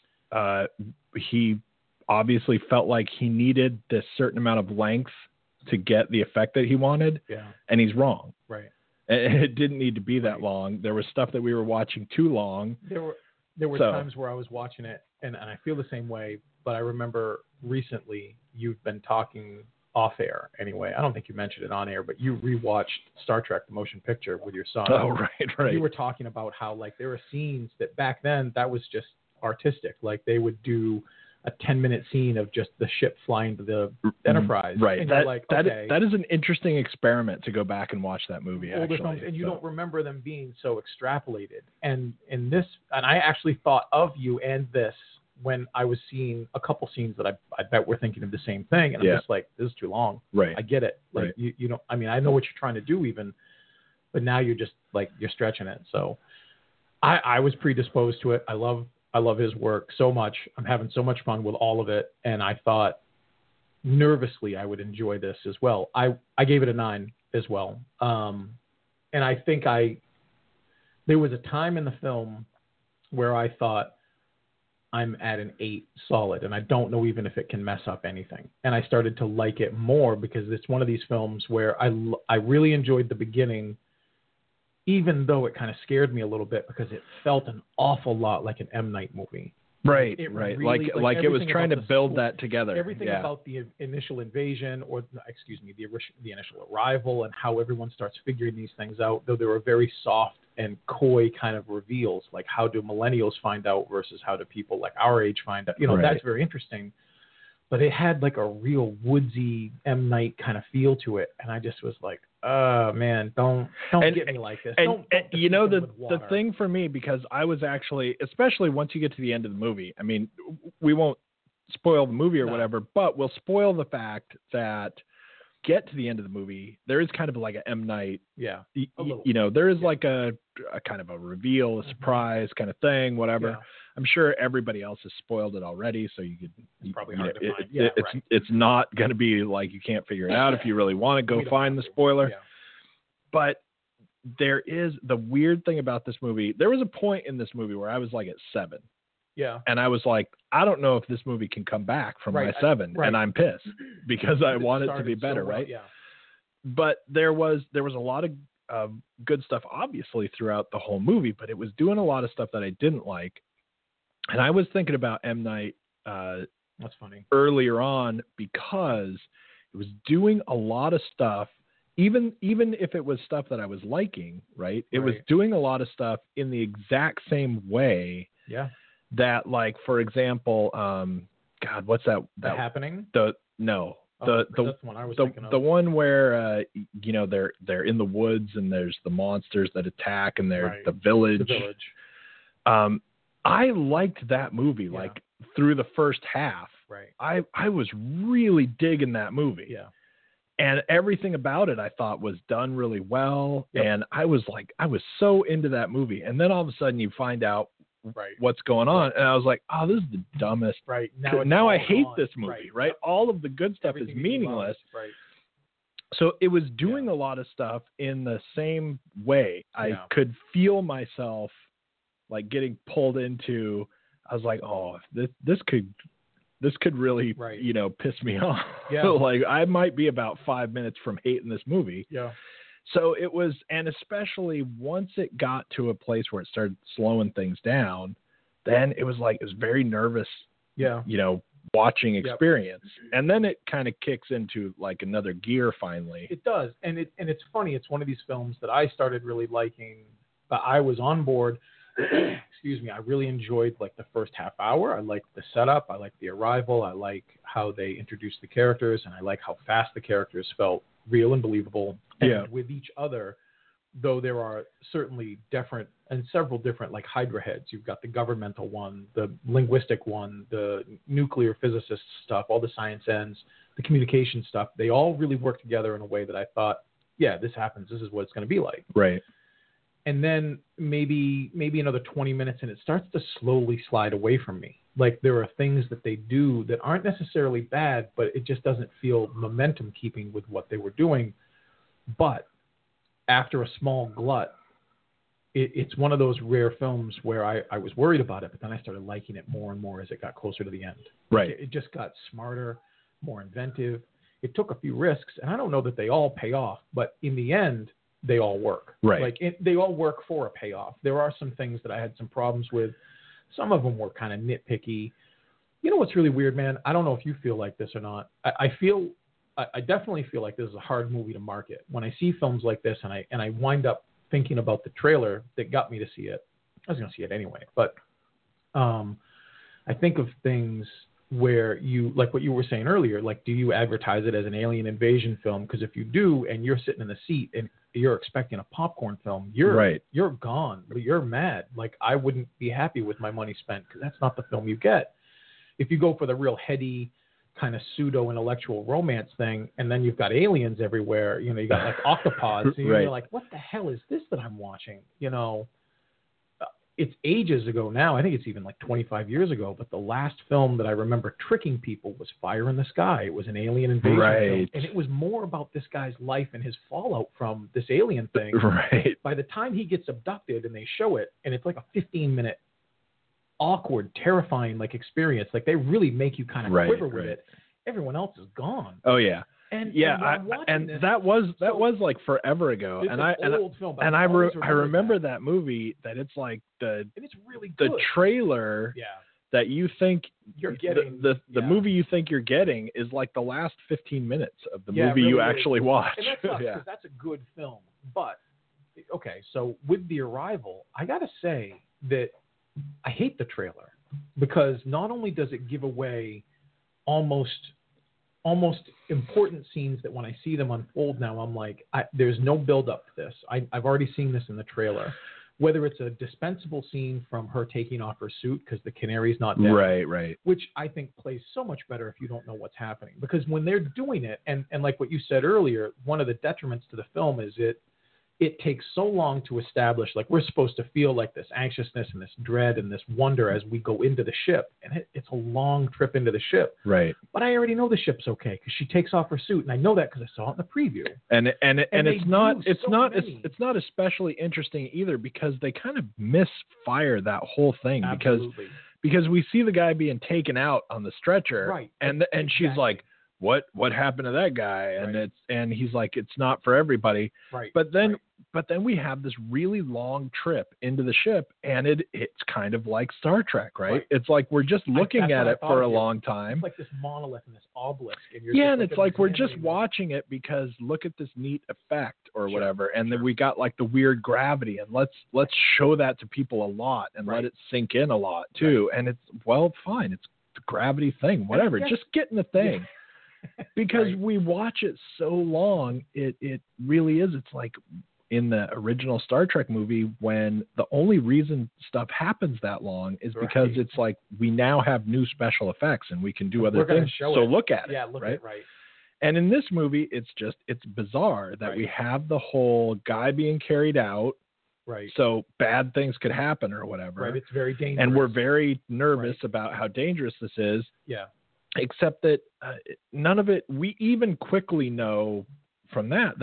S1: he obviously felt like he needed this certain amount of length to get the effect that he wanted.
S2: Yeah.
S1: And he's wrong.
S2: Right.
S1: And it didn't need to be that long. There was stuff that we were watching too long.
S2: There were times where I was watching it and I feel the same way, but I remember recently you've been talking off air anyway. I don't think you mentioned it on air, but you rewatched Star Trek the motion picture with your son.
S1: Oh, right.
S2: You were talking about how like there were scenes that back then that was just artistic. Like they would do a 10-minute scene of just the ship flying to the Enterprise.
S1: Right.
S2: And
S1: that is an interesting experiment to go back and watch that movie. Actually,
S2: films, and you don't remember them being so extrapolated. And in this, and I actually thought of you and this when I was seeing a couple scenes that I bet we're thinking of the same thing. And I'm just like, this is too long.
S1: Right.
S2: I get it. Like you don't. I mean, I know what you're trying to do even, but now you're just like you're stretching it. So I was predisposed to it. I love his work so much. I'm having so much fun with all of it. And I thought nervously I would enjoy this as well. I gave it a 9 as well. And I think there was a time in the film where I thought I'm at an 8 solid, and I don't know even if it can mess up anything. And I started to like it more because it's one of these films where I really enjoyed the beginning, even though it kind of scared me a little bit because it felt an awful lot like an M. Night movie.
S1: Right,
S2: Really,
S1: like it was trying to build that together.
S2: Everything about the initial invasion, the initial arrival, and how everyone starts figuring these things out, though they were very soft and coy kind of reveals, like how do millennials find out versus how do people like our age find out? You know, that's very interesting. But it had like a real woodsy M. Night kind of feel to it, and I just was like, oh man, don't get me like this. Don't
S1: you know, the thing for me, because I was actually, especially once you get to the end of the movie, I mean, we won't spoil the movie or whatever, but we'll spoil the fact that get to the end of the movie, there is kind of like a M. Night.
S2: Yeah.
S1: You know, there is like a kind of a reveal, a surprise kind of thing, whatever. Yeah. I'm sure everybody else has spoiled it already, so you could
S2: probably hard to find.
S1: It's not going to be like you can't figure it out if you really want to go find the spoiler.
S2: Yeah.
S1: But there is the weird thing about this movie. There was a point in this movie where I was like at 7.
S2: Yeah.
S1: And I was like, I don't know if this movie can come back from my 7, and I'm pissed because I want it to be better, right?
S2: Yeah.
S1: But there was a lot of good stuff, obviously, throughout the whole movie, but it was doing a lot of stuff that I didn't like. And I was thinking about M. Night
S2: that's funny
S1: earlier on because it was doing a lot of stuff, even if it was stuff that I was liking, right? It was doing a lot of stuff in the exact same way.
S2: Yeah.
S1: That, like, for example, God, what's that?
S2: The Happening?
S1: The
S2: one I was thinking of.
S1: The one where you know, they're in the woods and there's the monsters that attack and they're the village.
S2: The Village.
S1: I liked that movie, like through the first half.
S2: Right.
S1: I was really digging that movie.
S2: Yeah.
S1: And everything about it I thought was done really well. Yep. And I was so into that movie. And then all of a sudden you find out what's going on. And I was like, oh, this is the dumbest.
S2: Right.
S1: Now I hate this movie, right? Yep. All of the good stuff is meaningless.
S2: Right.
S1: So it was doing a lot of stuff in the same way. I could feel myself like getting pulled into, I was like, oh, this could really, piss me off.
S2: Yeah.
S1: Like I might be about 5 minutes from hating this movie.
S2: Yeah.
S1: So it was, and especially once it got to a place where it started slowing things down, then it was very nervous, watching experience. Yep. And then it kind of kicks into like another gear finally.
S2: It does. And it's funny. It's one of these films that I started really liking, but I was on board. Excuse me. I really enjoyed like the first half hour. I liked the setup. I liked the arrival. I like how they introduced the characters, and I like how fast the characters felt real and believable. And with each other, though there are certainly several different like Hydra heads. You've got the governmental one, the linguistic one, the nuclear physicist stuff, all the science ends, the communication stuff. They all really work together in a way that I thought, yeah, this happens. This is what it's going to be like.
S1: Right.
S2: And then maybe another 20 minutes and it starts to slowly slide away from me. Like there are things that they do that aren't necessarily bad, but it just doesn't feel momentum keeping with what they were doing. But after a small glut, it's one of those rare films where I was worried about it, but then I started liking it more and more as it got closer to the end.
S1: Right.
S2: It just got smarter, more inventive. It took a few risks, and I don't know that they all pay off, but in the end, they all work.
S1: Right.
S2: Like they all work for a payoff. There are some things that I had some problems with. Some of them were kind of nitpicky. You know what's really weird, man? I don't know if you feel like this or not. I definitely feel like this is a hard movie to market. When I see films like this and I wind up thinking about the trailer that got me to see it, I was going to see it anyway, but I think of things where you, like what you were saying earlier, like do you advertise it as an alien invasion film? Because if you do and you're sitting in the seat and you're expecting a popcorn film, you're gone. You're mad. Like I wouldn't be happy with my money spent because that's not the film you get. If you go for the real heady kind of pseudo-intellectual romance thing, and then you've got aliens everywhere, you got like octopods, and you're like, what the hell is this that I'm watching? It's ages ago now. I think it's even like 25 years ago, but the last film that I remember tricking people was Fire in the Sky. It was an alien invasion film, and it was more about this guy's life and his fallout from this alien thing.
S1: Right.
S2: By the time he gets abducted and they show it, and it's like a 15-minute awkward, terrifying like experience. Like they really make you kind of quiver with it. Everyone else is gone.
S1: Oh yeah.
S2: And
S1: that was like forever ago.
S2: It's an old film,
S1: and I remember that movie. That it's like
S2: and it's really good.
S1: The trailer.
S2: Yeah.
S1: That you think
S2: you're getting
S1: the movie you think you're getting is like the last 15 minutes of the movie you actually watch.
S2: And that sucks because that's a good film. But okay, so with The Arrival, I gotta say that I hate the trailer because not only does it give away almost important scenes that when I see them unfold now, I'm like, there's no build up to this. I've already seen this in the trailer. Whether it's a dispensable scene from her taking off her suit because the canary's not dead.
S1: Right.
S2: Which I think plays so much better if you don't know what's happening. Because when they're doing it, and like what you said earlier, one of the detriments to the film is it takes so long to establish, like we're supposed to feel like this anxiousness and this dread and this wonder as we go into the ship. And it's a long trip into the ship.
S1: Right.
S2: But I already know the ship's okay because she takes off her suit. And I know that because I saw it in the preview.
S1: And it's not especially interesting either because they kind of misfire that whole thing.
S2: Absolutely.
S1: Because we see the guy being taken out on the stretcher.
S2: Right.
S1: And she's like, what happened to that guy? And he's like, it's not for everybody.
S2: Right.
S1: But then we have this really long trip into the ship, and it's kind of like Star Trek, right? It's like we're just looking at it for a long time.
S2: It's like this monolith and this obelisk.
S1: And it's like we're just watching it because look at this neat effect or whatever. And then we got like the weird gravity, and let's show that to people a lot and let it sink in a lot too. And it's fine. It's the gravity thing, whatever. Just get in the thing. Yeah. Because we watch it so long, it really is. It's like in the original Star Trek movie when the only reason stuff happens that long is because it's like we now have new special effects and we can do other things. So look at it.
S2: Yeah, look at it, right.
S1: And in this movie, it's bizarre that we have the whole guy being carried out.
S2: Right.
S1: So bad things could happen or whatever.
S2: Right. It's very dangerous.
S1: And we're very nervous about how dangerous this is.
S2: Yeah.
S1: Except that none of it, we even quickly know from that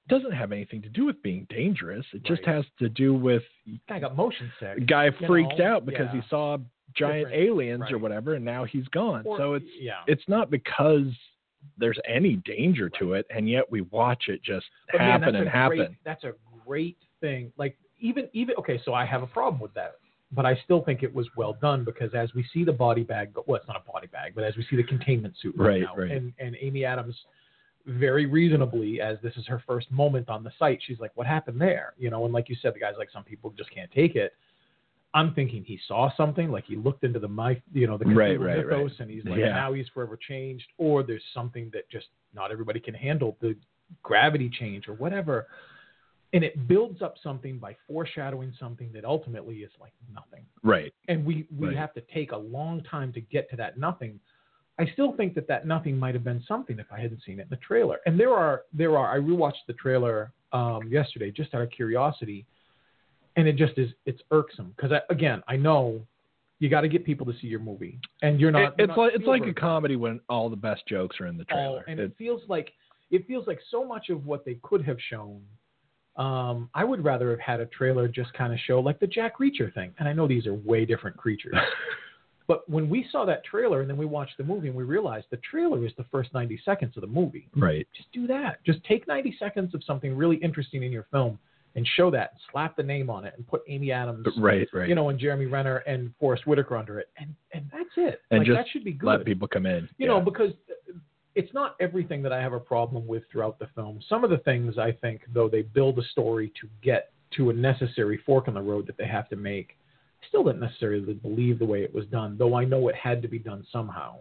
S1: doesn't have anything to do with being dangerous. It just has to do with
S2: guy got motion sick.
S1: Guy freaked out because he saw giant aliens or whatever, and now he's gone. So it's not because there's any danger to it, and yet we watch it just happen and happen.
S2: That's a great thing. Like even okay, so I have a problem with that. But I still think it was well done because as we see the body bag, well, it's not a body bag, but as we see the containment suit now, and Amy Adams, very reasonably, as this is her first moment on the site, she's like, what happened there? You know, and like you said, the guy's like, some people just can't take it. I'm thinking he saw something, like he looked into the Cthulhu mythos, and he's like, now he's forever changed, or there's something that just not everybody can handle, the gravity change or whatever. And it builds up something by foreshadowing something that ultimately is like nothing.
S1: Right.
S2: And we have to take a long time to get to that nothing. I still think that nothing might have been something if I hadn't seen it in the trailer. And there are. I rewatched the trailer yesterday just out of curiosity, and it's irksome because I know you got to get people to see your movie, and you're not.
S1: It's like a comedy when all the best jokes are in the trailer,
S2: and it feels like so much of what they could have shown. I would rather have had a trailer just kind of show like the Jack Reacher thing. And I know these are way different creatures. But when we saw that trailer and then we watched the movie and we realized the trailer is the first 90 seconds of the movie.
S1: Right.
S2: Just do that. Just take 90 seconds of something really interesting in your film and show that. Slap the name on it and put Amy Adams, you know, and Jeremy Renner and Forrest Whitaker under it. And that's it.
S1: And
S2: like,
S1: just
S2: that should be good.
S1: let people come in.
S2: You know, because it's not everything that I have a problem with throughout the film. Some of the things I think, though, they build a story to get to a necessary fork in the road that they have to make. I still didn't necessarily believe the way it was done, though I know it had to be done somehow.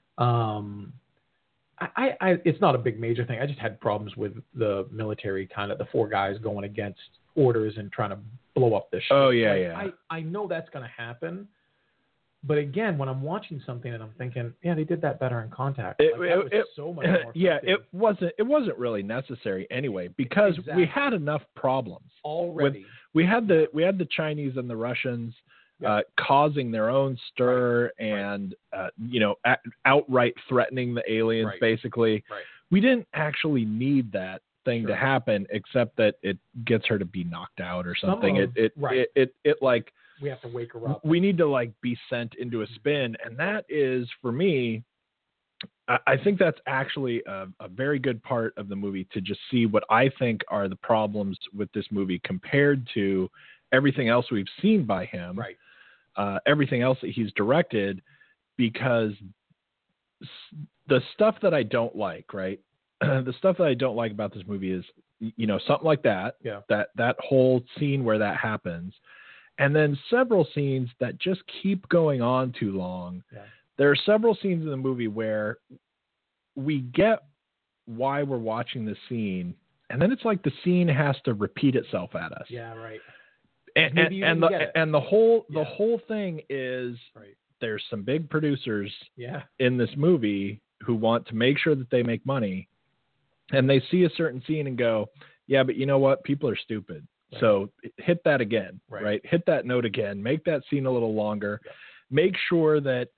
S2: It's not a big major thing. I just had problems with the military, kind of the four guys going against orders and trying to blow up this shit.
S1: Oh, yeah.
S2: I know that's going to happen. But again, when I'm watching something and I'm thinking, they did that better in Contact. That was so much more effective.
S1: It wasn't really necessary anyway because we had enough problems
S2: already.
S1: We had the Chinese and the Russians causing their own stir and outright threatening the aliens. Basically, we didn't actually need that thing to happen, except that it gets her to be knocked out or something.
S2: We have to wake her up.
S1: We need to be sent into a spin. And that is, for me, I think that's actually a very good part of the movie to just see what I think are the problems with this movie compared to everything else we've seen by him.
S2: Right.
S1: Everything else that he's directed, because the stuff that I don't like, the stuff that I don't like about this movie is, something like that.
S2: Yeah.
S1: That whole scene where that happens. And then several scenes that just keep going on too long.
S2: Yeah.
S1: There are several scenes in the movie where we get why we're watching the scene, and then it's like the scene has to repeat itself at us.
S2: Yeah, right.
S1: And the whole thing is there's some big producers in this movie who want to make sure that they make money, and they see a certain scene and go, yeah, but you know what? People are stupid. Right. So hit that again, right? Hit that note again. Make that scene a little longer. Yeah. Make sure that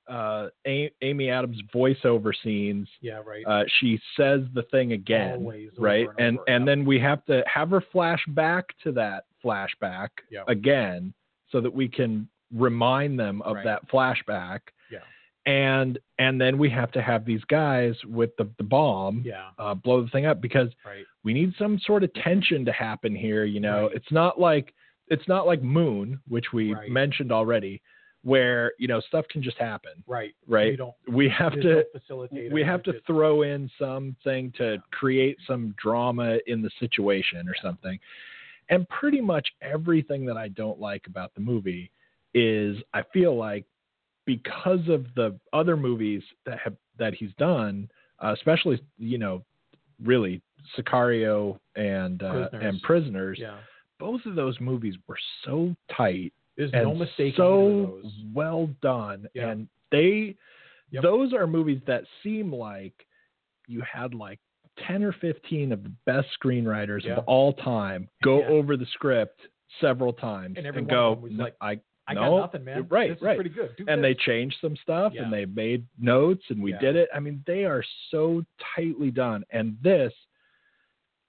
S1: Amy Adams' voiceover scenes, she says the thing again,
S2: always,
S1: right? And then we have to have her flash back to that flashback again so that we can remind them of that flashback.
S2: Yeah.
S1: And then we have to have these guys with the bomb blow the thing up because we need some sort of tension to happen here. It's not like Moon, which we mentioned already, where stuff can just happen.
S2: Right.
S1: We have to throw in something to create some drama in the situation or something. And pretty much everything that I don't like about the movie is, I feel like, because of the other movies that he's done, especially really Sicario and Prisoners. Yeah. Both of those movies were so tight.
S2: There's no mistake.
S1: So well done, and those are movies that seem like you had 10 or 15 of the best screenwriters of all time go over the script several times and go,
S2: I got nothing, man.
S1: Right,
S2: this is pretty good.
S1: They changed some stuff and they made notes and we did it. I mean, they are so tightly done. And this,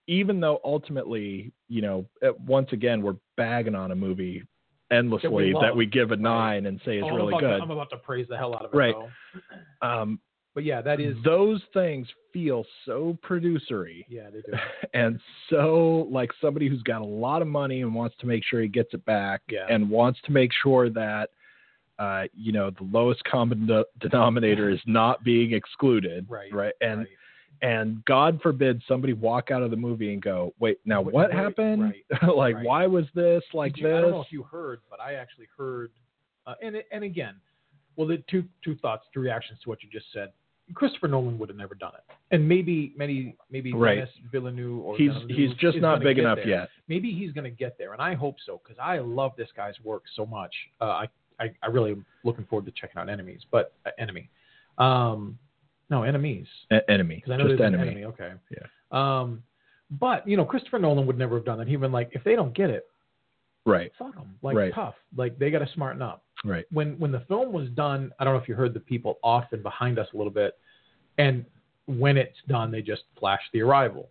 S1: even though ultimately, once again, we're bagging on a movie endlessly that we give a 9 and say is really good.
S2: I'm about to praise the hell out of it.
S1: Right.
S2: But yeah, that is.
S1: Those things feel so producery.
S2: Yeah, they do.
S1: And so like somebody who's got a lot of money and wants to make sure he gets it back and wants to make sure that, the lowest common denominator is not being excluded. Right. And God forbid somebody walk out of the movie and go, wait, now what happened? Right. Why was this like this? I
S2: don't know if you heard, but I actually heard, and again, well, the two reactions to what you just said. Christopher Nolan would have never done it, and maybe Denis Villeneuve or
S1: he's just not big enough yet.
S2: Maybe he's going to get there, and I hope so because I love this guy's work so much. I really am looking forward to checking out Enemies, but Enemy. No, Enemies.
S1: Enemy.
S2: Because I know
S1: just
S2: there's an Enemy. Okay.
S1: Yeah.
S2: But Christopher Nolan would never have done that. He'd been like, if they don't get it,
S1: right,
S2: fuck them. Tough. They got to smarten up.
S1: Right.
S2: When the film was done, I don't know if you heard the people off and behind us a little bit, and when it's done, they just flash the Arrival.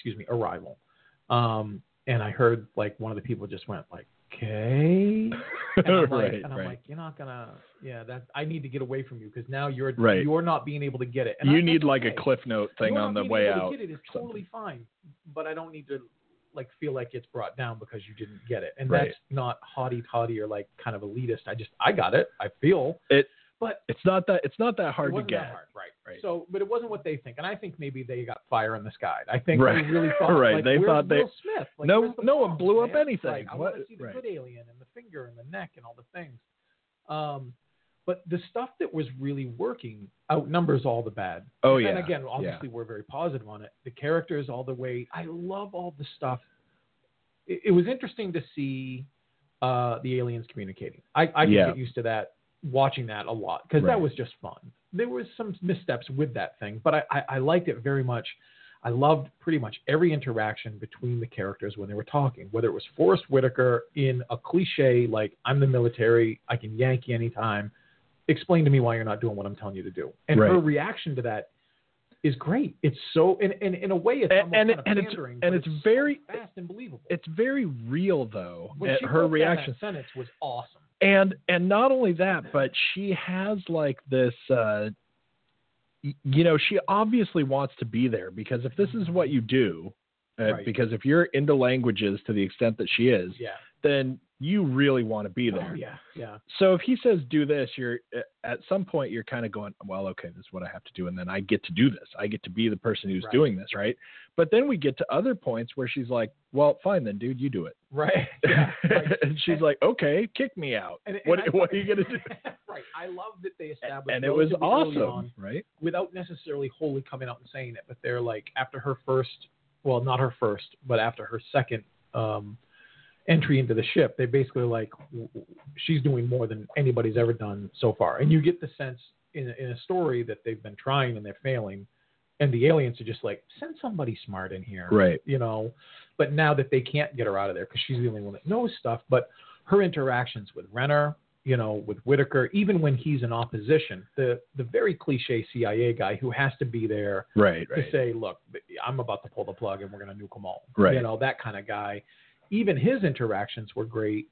S2: And I heard one of the people just went like, okay. And I'm like, you're not gonna. Yeah, I need to get away from you because now you're not being able to get it. And
S1: you need a Cliff Note thing on the way out.
S2: Get it is totally fine, but I don't need to feel like it's brought down because you didn't get it. And that's not haughty-toddy or kind of elitist. I got it. I feel
S1: it.
S2: But
S1: it's not that hard to get.
S2: That hard, right. So, but it wasn't what they think, and I think maybe they got fire in the sky. I think they really thought,
S1: they thought
S2: Will Smith?
S1: No one blew up anything.
S2: I want to see the good alien and the finger and the neck and all the things. But the stuff that was really working outnumbers all the bad.
S1: Oh yeah.
S2: And again, obviously we're very positive on it. The characters, all the way. I love all the stuff. It was interesting to see the aliens communicating. I can get used to that. Watching that a lot because that was just fun. There was some missteps with that thing, but I liked it very much. I loved pretty much every interaction between the characters when they were talking, whether it was Forrest Whitaker in a cliche like I'm the military, I can yank you anytime, explain to me why you're not doing what I'm telling you to do. And her reaction to that is great. It's so in a way it's almost kind of pandering, and it's very so fast and believable.
S1: It's very real though.
S2: When her reaction that sentence was awesome.
S1: And not only that, but she has this, she obviously wants to be there because if this is what you do, because if you're into languages to the extent that she is, then you really want to be there.
S2: Oh, yeah.
S1: So if he says do this, you're at some point you're kind of going, well, okay, this is what I have to do, and then I get to do this. I get to be the person who's doing this, right? But then we get to other points where she's like, well, fine then, dude, you do it.
S2: Right. Yeah.
S1: And she's like, okay, kick me out. What are you going to do?
S2: Right. I love that they established
S1: and it was awesome, right?
S2: Without necessarily wholly coming out and saying it, but they're like, after her first, well, not her first, but after her second entry into the ship, they basically she's doing more than anybody's ever done so far. And you get the sense in a story that they've been trying and they're failing. And the aliens are just send somebody smart in here.
S1: Right.
S2: But now that they can't get her out of there because she's the only one that knows stuff. But her interactions with Renner, with Whitaker, even when he's in opposition, the very cliche CIA guy who has to be there
S1: to
S2: say, look, I'm about to pull the plug and we're going to nuke them all.
S1: Right.
S2: That kind of guy. Even his interactions were great.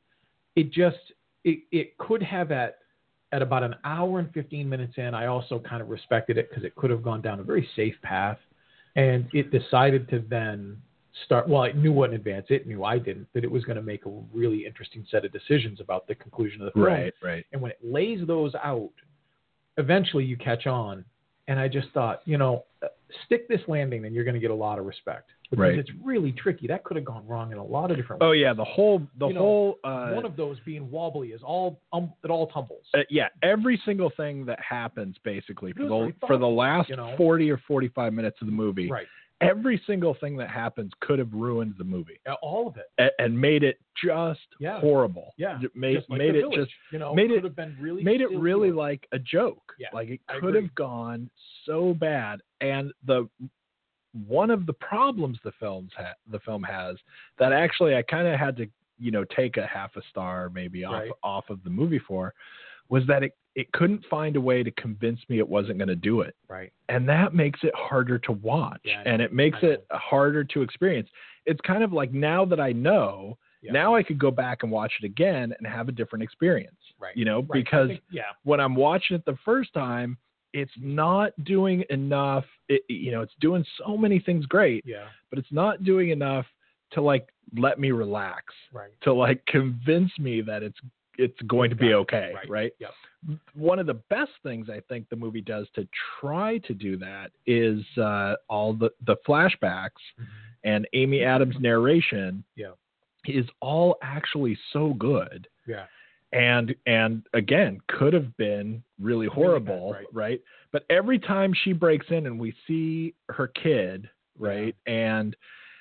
S2: It could have at about an hour and 15 minutes in, I also kind of respected it because it could have gone down a very safe path. And it decided to then start, well, it knew in advance, it knew I didn't, that it was going to make a really interesting set of decisions about the conclusion of the film.
S1: Right.
S2: And when it lays those out, eventually you catch on. And I just thought, stick this landing and you're going to get a lot of respect. Because it's really tricky. That could have gone wrong in a lot of different ways.
S1: Oh yeah, the whole
S2: one of those being wobbly is all it all tumbles.
S1: Every single thing that happens basically for the last 40 or 45 minutes of the movie.
S2: Right.
S1: Every single thing that happens could have ruined the movie.
S2: All of it.
S1: And made it just horrible.
S2: Yeah.
S1: Made it just made it have been really made it really like a joke.
S2: Yeah,
S1: it could have gone so bad. And one of the problems the film has that actually I kind of had to take a half a star maybe off of the movie for was that it couldn't find a way to convince me it wasn't going to do it.
S2: Right.
S1: And that makes it harder to watch, and it makes it harder to experience. It's kind of like, now that I know, now I could go back and watch it again and have a different experience, because when I'm watching it the first time, it's not doing enough. It's doing so many things great, but it's not doing enough to like let me relax, to like convince me that it's going to be okay, right? Yep. One of the best things I think the movie does to try to do that is all the flashbacks and Amy Adams' narration is all actually so good. Yeah. And again, could have been really horrible, really bad, right? But every time she breaks in and we see her kid, right? And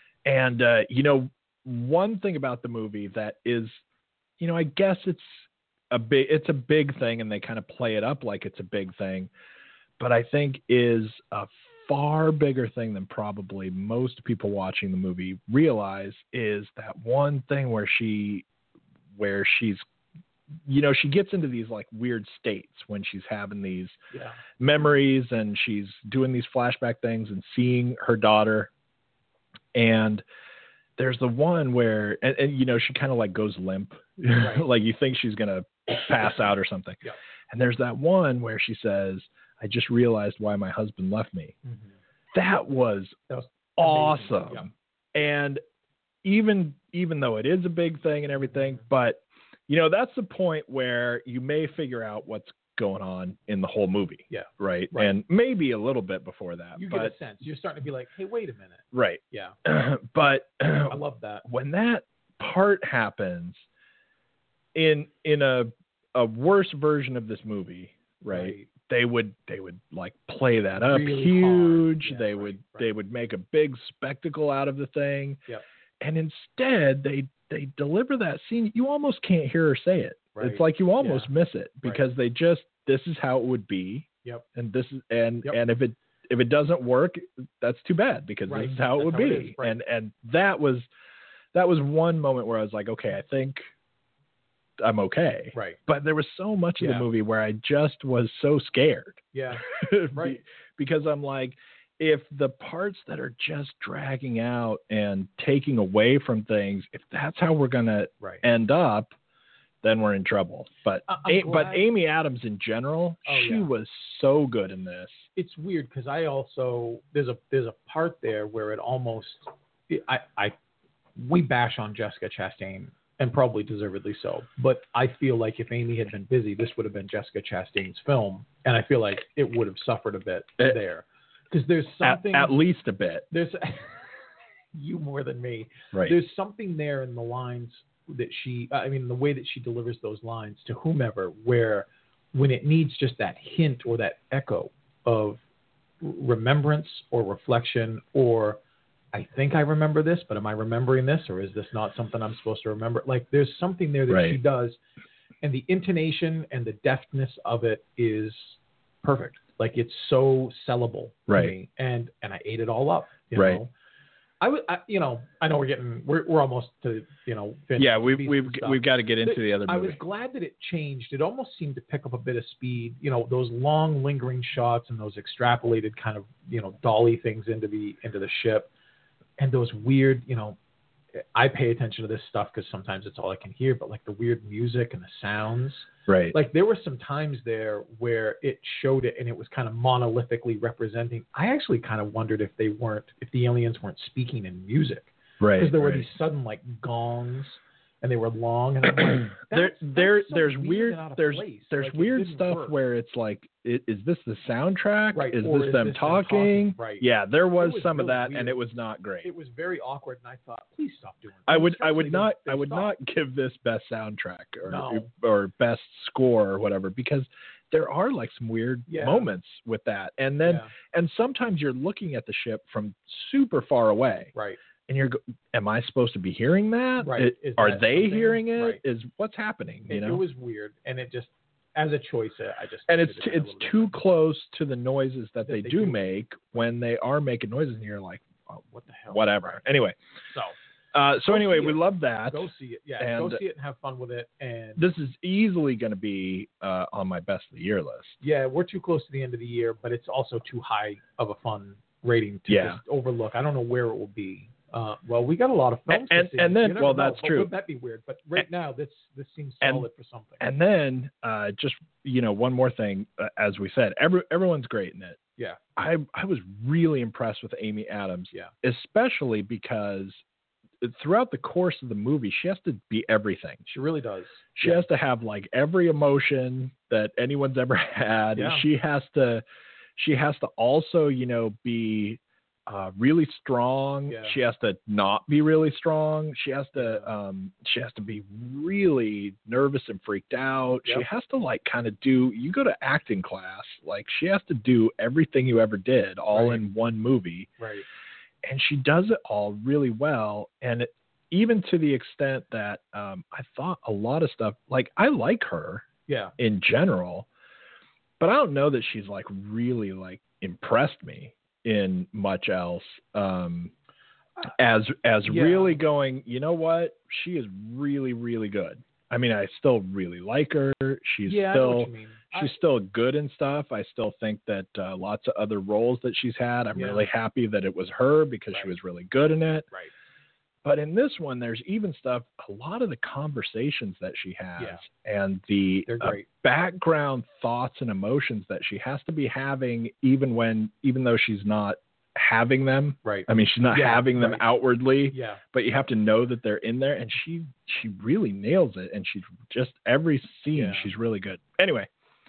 S1: one thing about the movie that is, I guess it's a big thing, and they kind of play it up like it's a big thing, but I think is a far bigger thing than probably most people watching the movie realize, is that one thing where she's she gets into these like weird states when she's having these memories, and she's doing these flashback things and seeing her daughter. And there's the one where, and she kind of like goes limp, like you think she's going to pass out or something. Yeah. And there's that one where she says, "I just realized why my husband left me." Mm-hmm. That was awesome. Yeah. And even though it is a big thing and everything, but that's the point where you may figure out what's going on in the whole movie. Yeah. Right. And maybe a little bit before that.
S2: You get a sense. You're starting to be like, hey, wait a minute.
S1: Right.
S2: Yeah.
S1: But
S2: I love that.
S1: When that part happens in a worse version of this movie, right? They would like play that up really huge. Yeah, they would make a big spectacle out of the thing. Yep. And instead they deliver that scene. You almost can't hear her say it. Right. It's like you almost miss it because this is how it would be. Yep. And this is and if it doesn't work, that's too bad, because this is how it would be. Right. And that was one moment where I was like, okay, I think I'm okay. Right. But there was so much of the movie where I just was so scared. Yeah. Right. Because I'm like, if the parts that are just dragging out and taking away from things, if that's how we're going to end up, then we're in trouble. But Amy Adams in general, she was so good in this.
S2: It's weird because I also, there's a part there where it almost, we bash on Jessica Chastain, and probably deservedly so. But I feel like if Amy had been busy, this would have been Jessica Chastain's film, and I feel like it would have suffered a bit there. Because there's something...
S1: At least a bit.
S2: There's you more than me.
S1: Right.
S2: There's something there in the lines that the way that she delivers those lines to whomever, where when it needs just that hint or that echo of remembrance or reflection, or I think I remember this, but am I remembering this, or is this not something I'm supposed to remember? Like, there's something there that she does, and the intonation and the deftness of it is perfect. Like, it's so sellable to me, and I ate it all up. You know? I know we're almost to finish.
S1: Yeah, we've got to get into the other movie.
S2: I was glad that it changed. It almost seemed to pick up a bit of speed. Those long lingering shots and those extrapolated kind of dolly things into the ship, and those weird I pay attention to this stuff because sometimes it's all I can hear, but like the weird music and the sounds.
S1: Right.
S2: Like there were some times there where it showed it and it was kind of monolithically representing. I actually kind of wondered if the aliens weren't speaking in music.
S1: Right.
S2: Because there were these sudden like gongs and they were long. And I'm like,
S1: there's weird stuff where it's like, is this the soundtrack?
S2: Right.
S1: Is this them talking?
S2: Right.
S1: Yeah, there was some of
S2: really
S1: that,
S2: weird.
S1: And it was not great.
S2: It was very awkward, and I thought, please stop doing
S1: that. I would not give this best soundtrack or best score or whatever, because there are like some weird moments with that, and then and sometimes you're looking at the ship from super far away.
S2: Right.
S1: And am I supposed to be hearing that?
S2: Right.
S1: Are they hearing it?
S2: Right.
S1: Is what's happening?
S2: It was weird, and it just, as a choice,
S1: it's too close to the noises that they do make when they are making noises, and you're like, oh, what the hell? Whatever. Anyway, So anyway, we love that.
S2: Go see it. Yeah, go see it and have fun with it. And
S1: this is easily going to be on my best of the year list.
S2: Yeah, we're too close to the end of the year, but it's also too high of a fun rating to just overlook. I don't know where it will be. Well, we got a lot of films to see.
S1: And then, well, that's true.
S2: Would that be weird? But right now, this seems solid for something.
S1: And then, just one more thing, as we said, everyone's great in it.
S2: Yeah,
S1: I was really impressed with Amy Adams.
S2: Yeah,
S1: especially because throughout the course of the movie, she has to be everything.
S2: She really does.
S1: She has to have like every emotion that anyone's ever had.
S2: Yeah.
S1: She has to also, be really strong.
S2: Yeah.
S1: She has to not be really strong. She has to be really nervous and freaked out.
S2: Yep.
S1: She has to you go to acting class, like she has to do everything you ever did all in one movie.
S2: Right.
S1: And she does it all really well. And even to the extent that I thought a lot of stuff, like I like her in general, but I don't know that she's like really like impressed me in much else as really going, you know what? She is really, really good. I mean, I still really like her. She's still good and stuff. I still think that lots of other roles that she's had, I'm really happy that it was her because she was really good in it.
S2: Right.
S1: But in this one, there's even stuff, a lot of the conversations that she has and the background thoughts and emotions that she has to be having, even though she's not having them.
S2: Right.
S1: I mean, she's not having them outwardly,
S2: Yeah.
S1: but you have to know that they're in there, and she really nails it. And she's just every scene, she's really good. Anyway,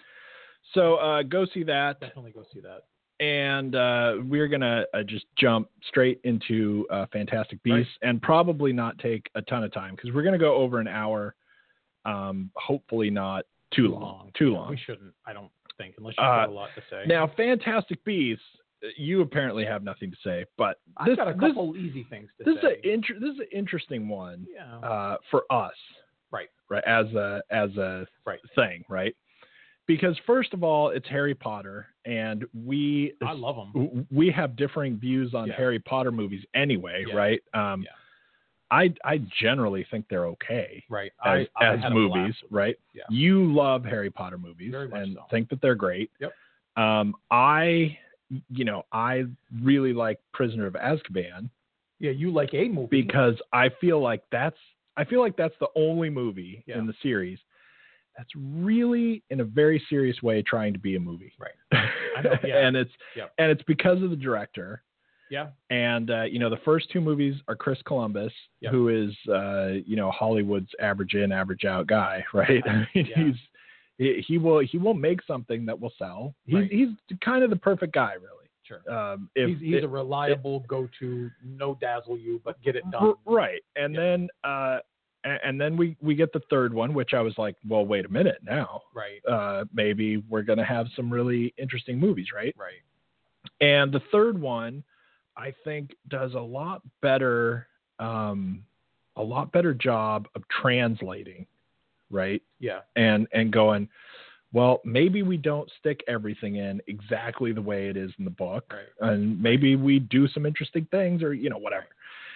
S1: so go see that.
S2: Definitely go see that.
S1: And we're going to just jump straight into Fantastic Beasts and probably not take a ton of time because we're going to go over an hour. Hopefully not too long.
S2: We shouldn't, I don't think, unless you've got a lot to say.
S1: Now, Fantastic Beasts, you apparently have nothing to say, but
S2: I've got a couple easy things to say.
S1: This is an interesting one for us.
S2: Right.
S1: As a thing, right? Because first of all, it's Harry Potter, and
S2: I love them.
S1: We have differing views on Harry Potter movies anyway, right? I generally think they're okay,
S2: right?
S1: As movies, right?
S2: Yeah.
S1: You love Harry Potter movies and think that they're great.
S2: Yep.
S1: I really like Prisoner of Azkaban.
S2: Yeah, you like a movie
S1: because I feel like that's the only movie in the series that's really, in a very serious way, trying to be a movie.
S2: Right. I know,
S1: and it's because of the director.
S2: Yeah.
S1: And the first two movies are Chris Columbus, who is Hollywood's average in, average out guy, right? He will make something that will sell. He's kind of the perfect guy, really.
S2: Sure. He's a reliable go-to, no dazzle you, but get it done.
S1: Right. And then we get the third one, which I was like, well, wait a minute now.
S2: Right.
S1: Maybe we're going to have some really interesting movies, right?
S2: Right.
S1: And the third one, I think, does a lot better job of translating, right?
S2: Yeah.
S1: And going, well, maybe we don't stick everything in exactly the way it is in the book, and maybe we do some interesting things, or whatever.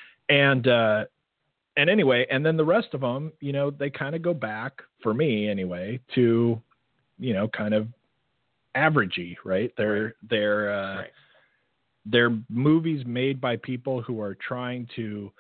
S1: And anyway, and then the rest of them, they kind of go back, for me anyway, to, kind of averagey, right? They're movies made by people who are trying to,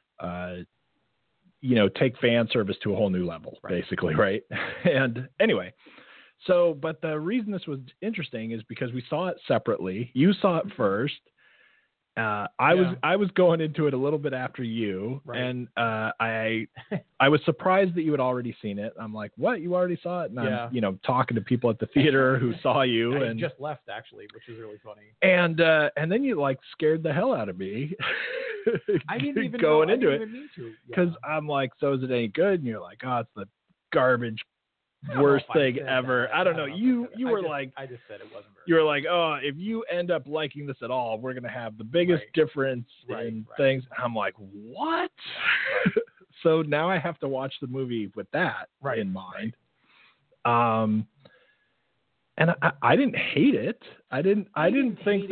S1: take fan service to a whole new level, basically, right? And anyway, but the reason this was interesting is because we saw it separately. You saw it first. I was going into it a little bit after you, and I was surprised that you had already seen it. I'm like, what? You already saw it? And I'm, talking to people at the theater who saw you, and
S2: just left actually, which is really funny.
S1: And then you like scared the hell out of me.
S2: I didn't even
S1: going
S2: know,
S1: into
S2: I didn't even mean to,
S1: because I'm like, so is it any good? And you're like, oh, it's the garbage. Worst thing ever. I don't know. You were like,
S2: I just said it wasn't very
S1: you were like, oh, if you end up liking this at all, we're gonna have the biggest difference in things. I'm like, what? So now I have to watch the movie with that in mind. And I didn't hate it. I didn't think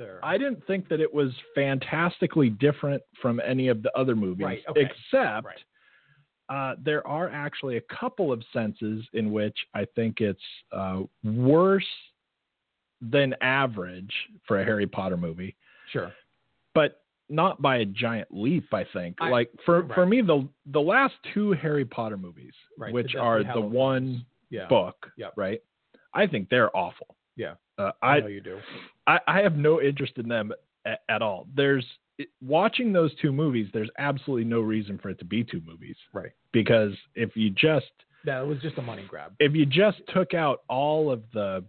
S1: that it was fantastically different from any of the other movies,
S2: right, okay.
S1: Except there are actually a couple of senses in which I think it's worse than average for a Harry Potter movie.
S2: Sure.
S1: But not by a giant leap, I think. For me, the last two Harry Potter movies, which are the one book, right? I think they're awful.
S2: Yeah, I know you do.
S1: I have no interest in them at all. Watching those two movies, there's absolutely no reason for it to be two movies.
S2: Right.
S1: Because if you just...
S2: it was just a money grab.
S1: If you just took out all of the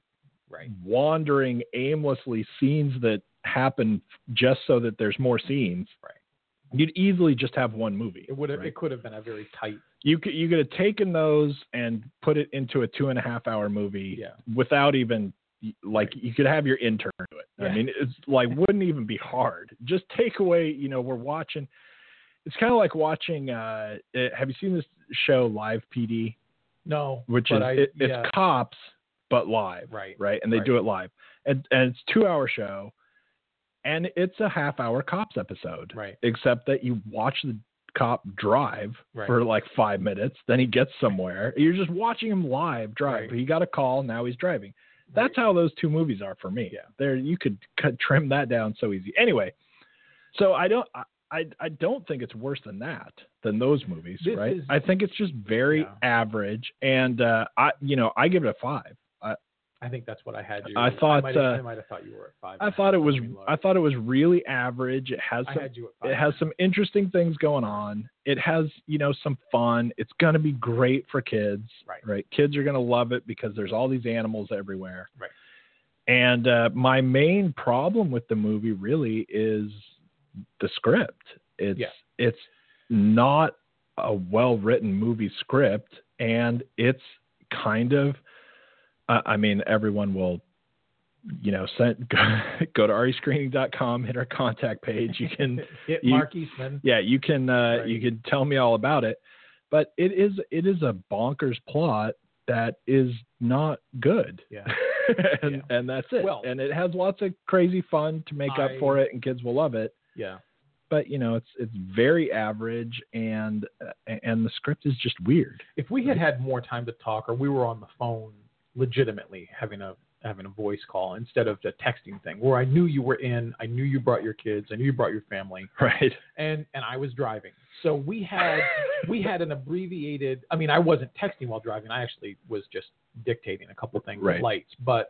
S1: wandering aimlessly scenes that happen just so that there's more scenes, you'd easily just have one movie.
S2: It could have been a very tight...
S1: You could have taken those and put it into a 2.5-hour movie without even, you could have your intern do it. I mean, it's wouldn't even be hard. Just take away, we're watching. It's kind of like watching, have you seen this show Live PD?
S2: No.
S1: It's cops, but live. Right. And they do it live. And it's a 2-hour show. And it's a half-hour cops episode.
S2: Right.
S1: Except that you watch the cop drive for 5 minutes, then he gets somewhere. You're just watching him live drive. He got a call, now he's driving. That's how those two movies are for me. You could trim that down so easy. Anyway, so I don't think it's worse than those movies, right? I think it's just very average, and I give it a 5.
S2: I think that's what I had you.
S1: I thought
S2: I might have thought you were at 5.
S1: I thought it was really average. It has some interesting things going on. It has some fun. It's gonna be great for kids. Right. Kids are gonna love it because there's all these animals everywhere.
S2: Right.
S1: And my main problem with the movie really is the script. It's not a well-written movie script, and it's kind of... everyone will, go to rescreening.com, hit our contact page. You can
S2: hit Mark Eastman.
S1: Yeah, you can you can tell me all about it. But it is a bonkers plot that is not good.
S2: Yeah.
S1: and that's it.
S2: Well,
S1: and it has lots of crazy fun to make up for it, and kids will love it.
S2: Yeah.
S1: But it's very average, and the script is just weird.
S2: If we had more time to talk, or we were on the phone legitimately having a voice call instead of the texting thing, where I knew you were in, I knew you brought your kids, I knew you brought your family,
S1: right?
S2: And I was driving, so we had an abbreviated. I wasn't texting while driving. I actually was just dictating a couple things with lights. But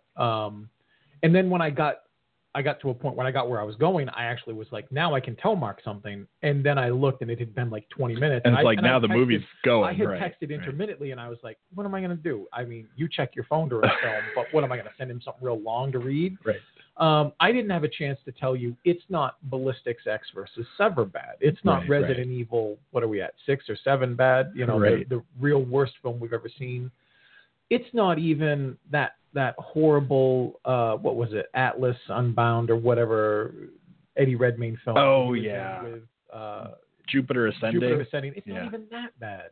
S2: and then when I got to a point when I got where I was going, I actually was like, now I can tell Mark something. And then I looked, and it had been 20 minutes.
S1: And it's now the movie's going.
S2: I had texted intermittently, and I was like, what am I going to do? You check your phone during the film, but what am I going to send him something real long to read?
S1: Right.
S2: I didn't have a chance to tell you it's not Ballistics X versus Sever bad. It's not Resident Evil, what are we at, 6 or 7 bad? The real worst film we've ever seen. It's not even that horrible, what was it, Atlas Unbound or whatever, Eddie Redmayne film.
S1: Oh, yeah.
S2: With
S1: Jupiter Ascending.
S2: It's not even that bad.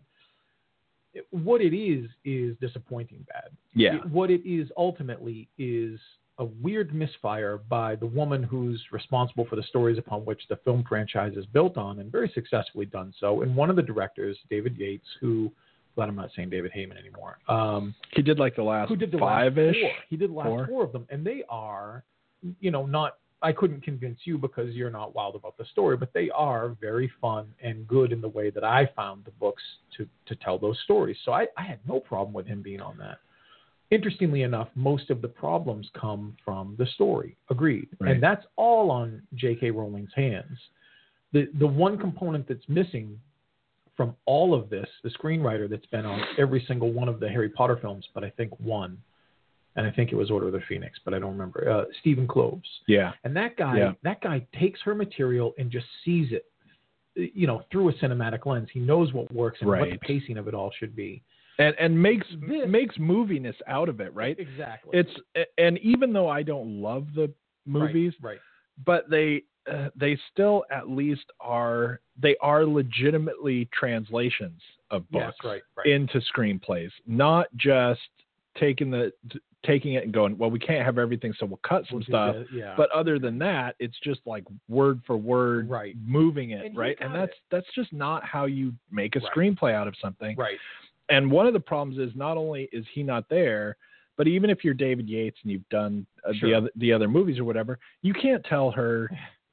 S2: What it is disappointing bad.
S1: Yeah.
S2: What it is ultimately is a weird misfire by the woman who's responsible for the stories upon which the film franchise is built on, and very successfully done so. And one of the directors, David Yates, who... Glad I'm not saying David Heyman anymore.
S1: He did the last 5-ish.
S2: He did the last 4 of them, and they are, not. I couldn't convince you because you're not wild about the story, but they are very fun and good in the way that I found the books to tell those stories. So I had no problem with him being on that. Interestingly enough, most of the problems come from the story. Agreed, and that's all on J.K. Rowling's hands. The one component that's missing from all of this, the screenwriter that's been on every single one of the Harry Potter films, but I think one, and I think it was Order of the Phoenix, but I don't remember, Stephen Kloves.
S1: Yeah.
S2: And that guy takes her material and just sees it, through a cinematic lens. He knows what works and what the pacing of it all should be.
S1: And makes moviness out of it, right?
S2: Exactly.
S1: And even though I don't love the movies, but they still at least are legitimately translations of books into screenplays, not just taking taking it and going, well, we can't have everything, so we'll cut some stuff. But other than that, it's just like word for word, moving it, and that's just not how you make a screenplay out of something.
S2: Right.
S1: And one of the problems is not only is he not there, but even if you're David Yates and you've done the other movies or whatever, you can't tell her.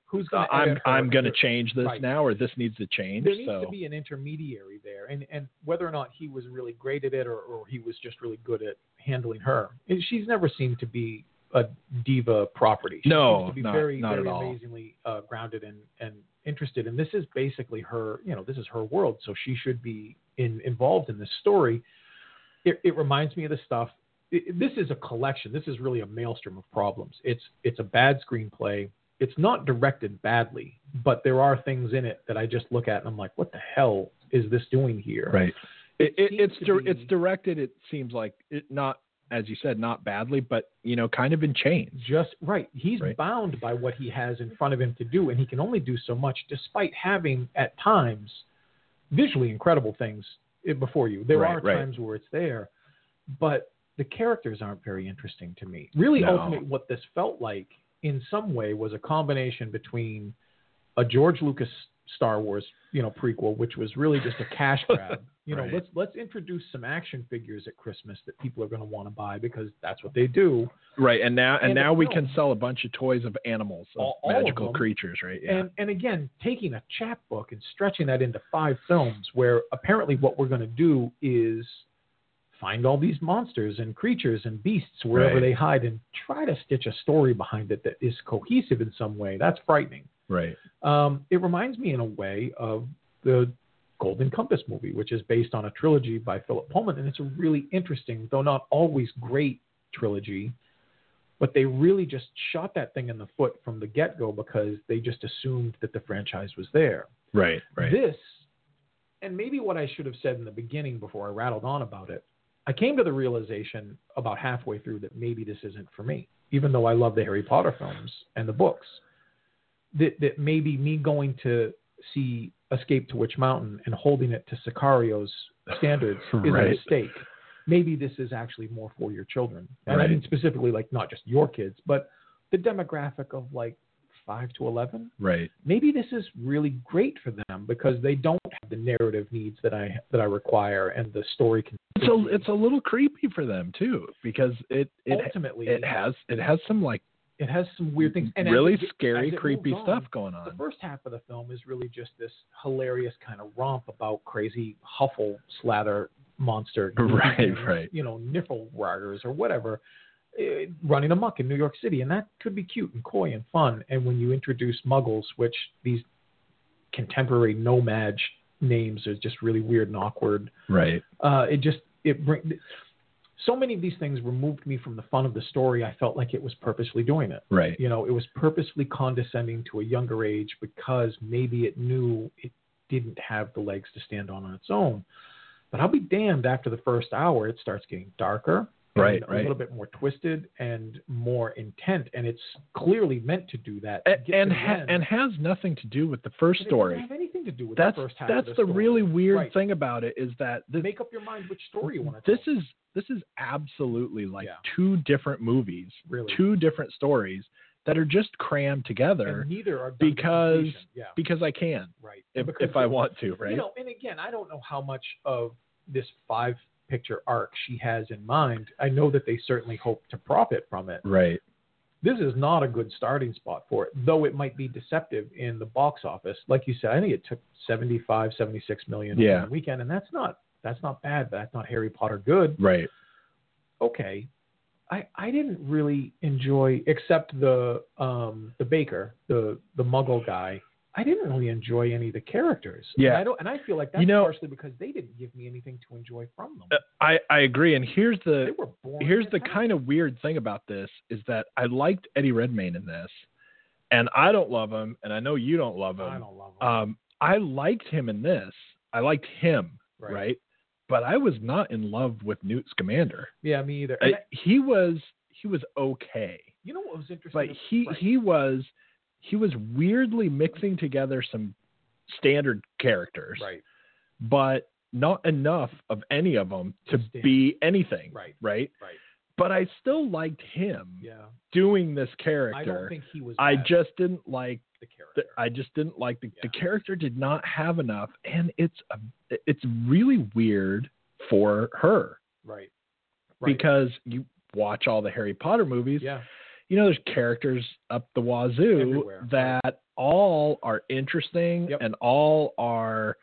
S1: I'm going to change this now, or this needs to change.
S2: There needs to be an intermediary there, and whether or not he was really great at it, or he was just really good at handling her. She's never seemed to be a diva property. She seems to be very amazingly grounded and interested. And this is basically her. This is her world, so she should be involved in this story. It reminds me of the stuff. This is a collection. This is really a maelstrom of problems. It's a bad screenplay. It's not directed badly, but there are things in it that I just look at and I'm like, what the hell is this doing here?
S1: Right. It's directed, it seems like, not, as you said, not badly, but, kind of in chains.
S2: Just right. He's bound by what he has in front of him to do, and he can only do so much despite having, at times, visually incredible things before you. There are times where it's there, but the characters aren't very interesting to me. Really, ultimately, what this felt like in some way was a combination between a George Lucas Star Wars, prequel, which was really just a cash grab. Let's introduce some action figures at Christmas that people are going to want to buy because that's what they do.
S1: Right, and now we can sell a bunch of toys of animals, of magical creatures, right? Yeah.
S2: And again, taking a chapbook and stretching that into 5 films, where apparently what we're going to do is find all these monsters and creatures and beasts wherever they hide and try to stitch a story behind it that is cohesive in some way. That's frightening.
S1: Right.
S2: It reminds me in a way of the Golden Compass movie, which is based on a trilogy by Philip Pullman. And it's a really interesting, though not always great, trilogy. But they really just shot that thing in the foot from the get-go because they just assumed that the franchise was there.
S1: Right.
S2: This, and maybe what I should have said in the beginning before I rattled on about it, I came to the realization about halfway through that maybe this isn't for me, even though I love the Harry Potter films and the books, that maybe me going to see Escape to Witch Mountain and holding it to Sicario's standards is a mistake. Maybe this is actually more for your children. And I mean specifically like not just your kids, but the demographic of like 5 to 11.
S1: Right.
S2: Maybe this is really great for them because they don't have the narrative needs that I require, and the story can.
S1: It's a little creepy for them too, because it has some like.
S2: It has some weird things
S1: and really scary, creepy stuff going on.
S2: The first half of the film is really just this hilarious kind of romp about crazy Huffle slather monster,
S1: right.
S2: Niflwagers or whatever, running amok in New York City, and that could be cute and coy and fun. And when you introduce Muggles, which these contemporary nomad names are just really weird and awkward,
S1: right?
S2: It brings so many of these things removed me from the fun of the story. I felt like it was purposely doing it.
S1: Right.
S2: It was purposely condescending to a younger age because maybe it knew it didn't have the legs to stand on its own. But I'll be damned, after the first hour, it starts getting darker.
S1: Right.
S2: A little bit more twisted and more intent, and it's clearly meant to do that.
S1: And has nothing to do with the first story.
S2: It doesn't have anything to do with the first half of the story.
S1: That's the really weird thing about it, is that
S2: make up your mind which story you want to tell.
S1: This is absolutely like 2 different movies,
S2: really.
S1: 2 different stories that are just crammed together.
S2: And neither are
S1: because I can,
S2: right?
S1: If I want to, right?
S2: And again, I don't know how much of this 5-picture arc she has in mind. I know that they certainly hope to profit from it.
S1: Right.
S2: This is not a good starting spot for it, though it might be deceptive in the box office. Like you said, I think it took 75, 76 million on the weekend, and that's not bad, but that's not Harry Potter good.
S1: Right.
S2: Okay. I didn't really enjoy, except the baker, the Muggle guy. I didn't really enjoy any of the characters.
S1: Yeah.
S2: And I feel like that's partially because they didn't give me anything to enjoy from them.
S1: I agree. And here's the kind of weird thing about this is that I liked Eddie Redmayne in this, and I don't love him, and I know you don't love him.
S2: I don't love him.
S1: I liked him in this. I liked him, right? But I was not in love with Newt Scamander.
S2: Yeah, me either.
S1: He was okay.
S2: You know what was interesting?
S1: But he was weirdly mixing together some standard characters,
S2: right? But
S1: not enough of any of them to be anything,
S2: right?
S1: But I still liked him doing this character. I
S2: don't think he was
S1: I just didn't like
S2: the character.
S1: The character did not have enough, and it's really weird for her.
S2: Right.
S1: Because you watch all the Harry Potter movies. Yeah. You know, there's characters up the wazoo everywhere, that all are interesting and all are,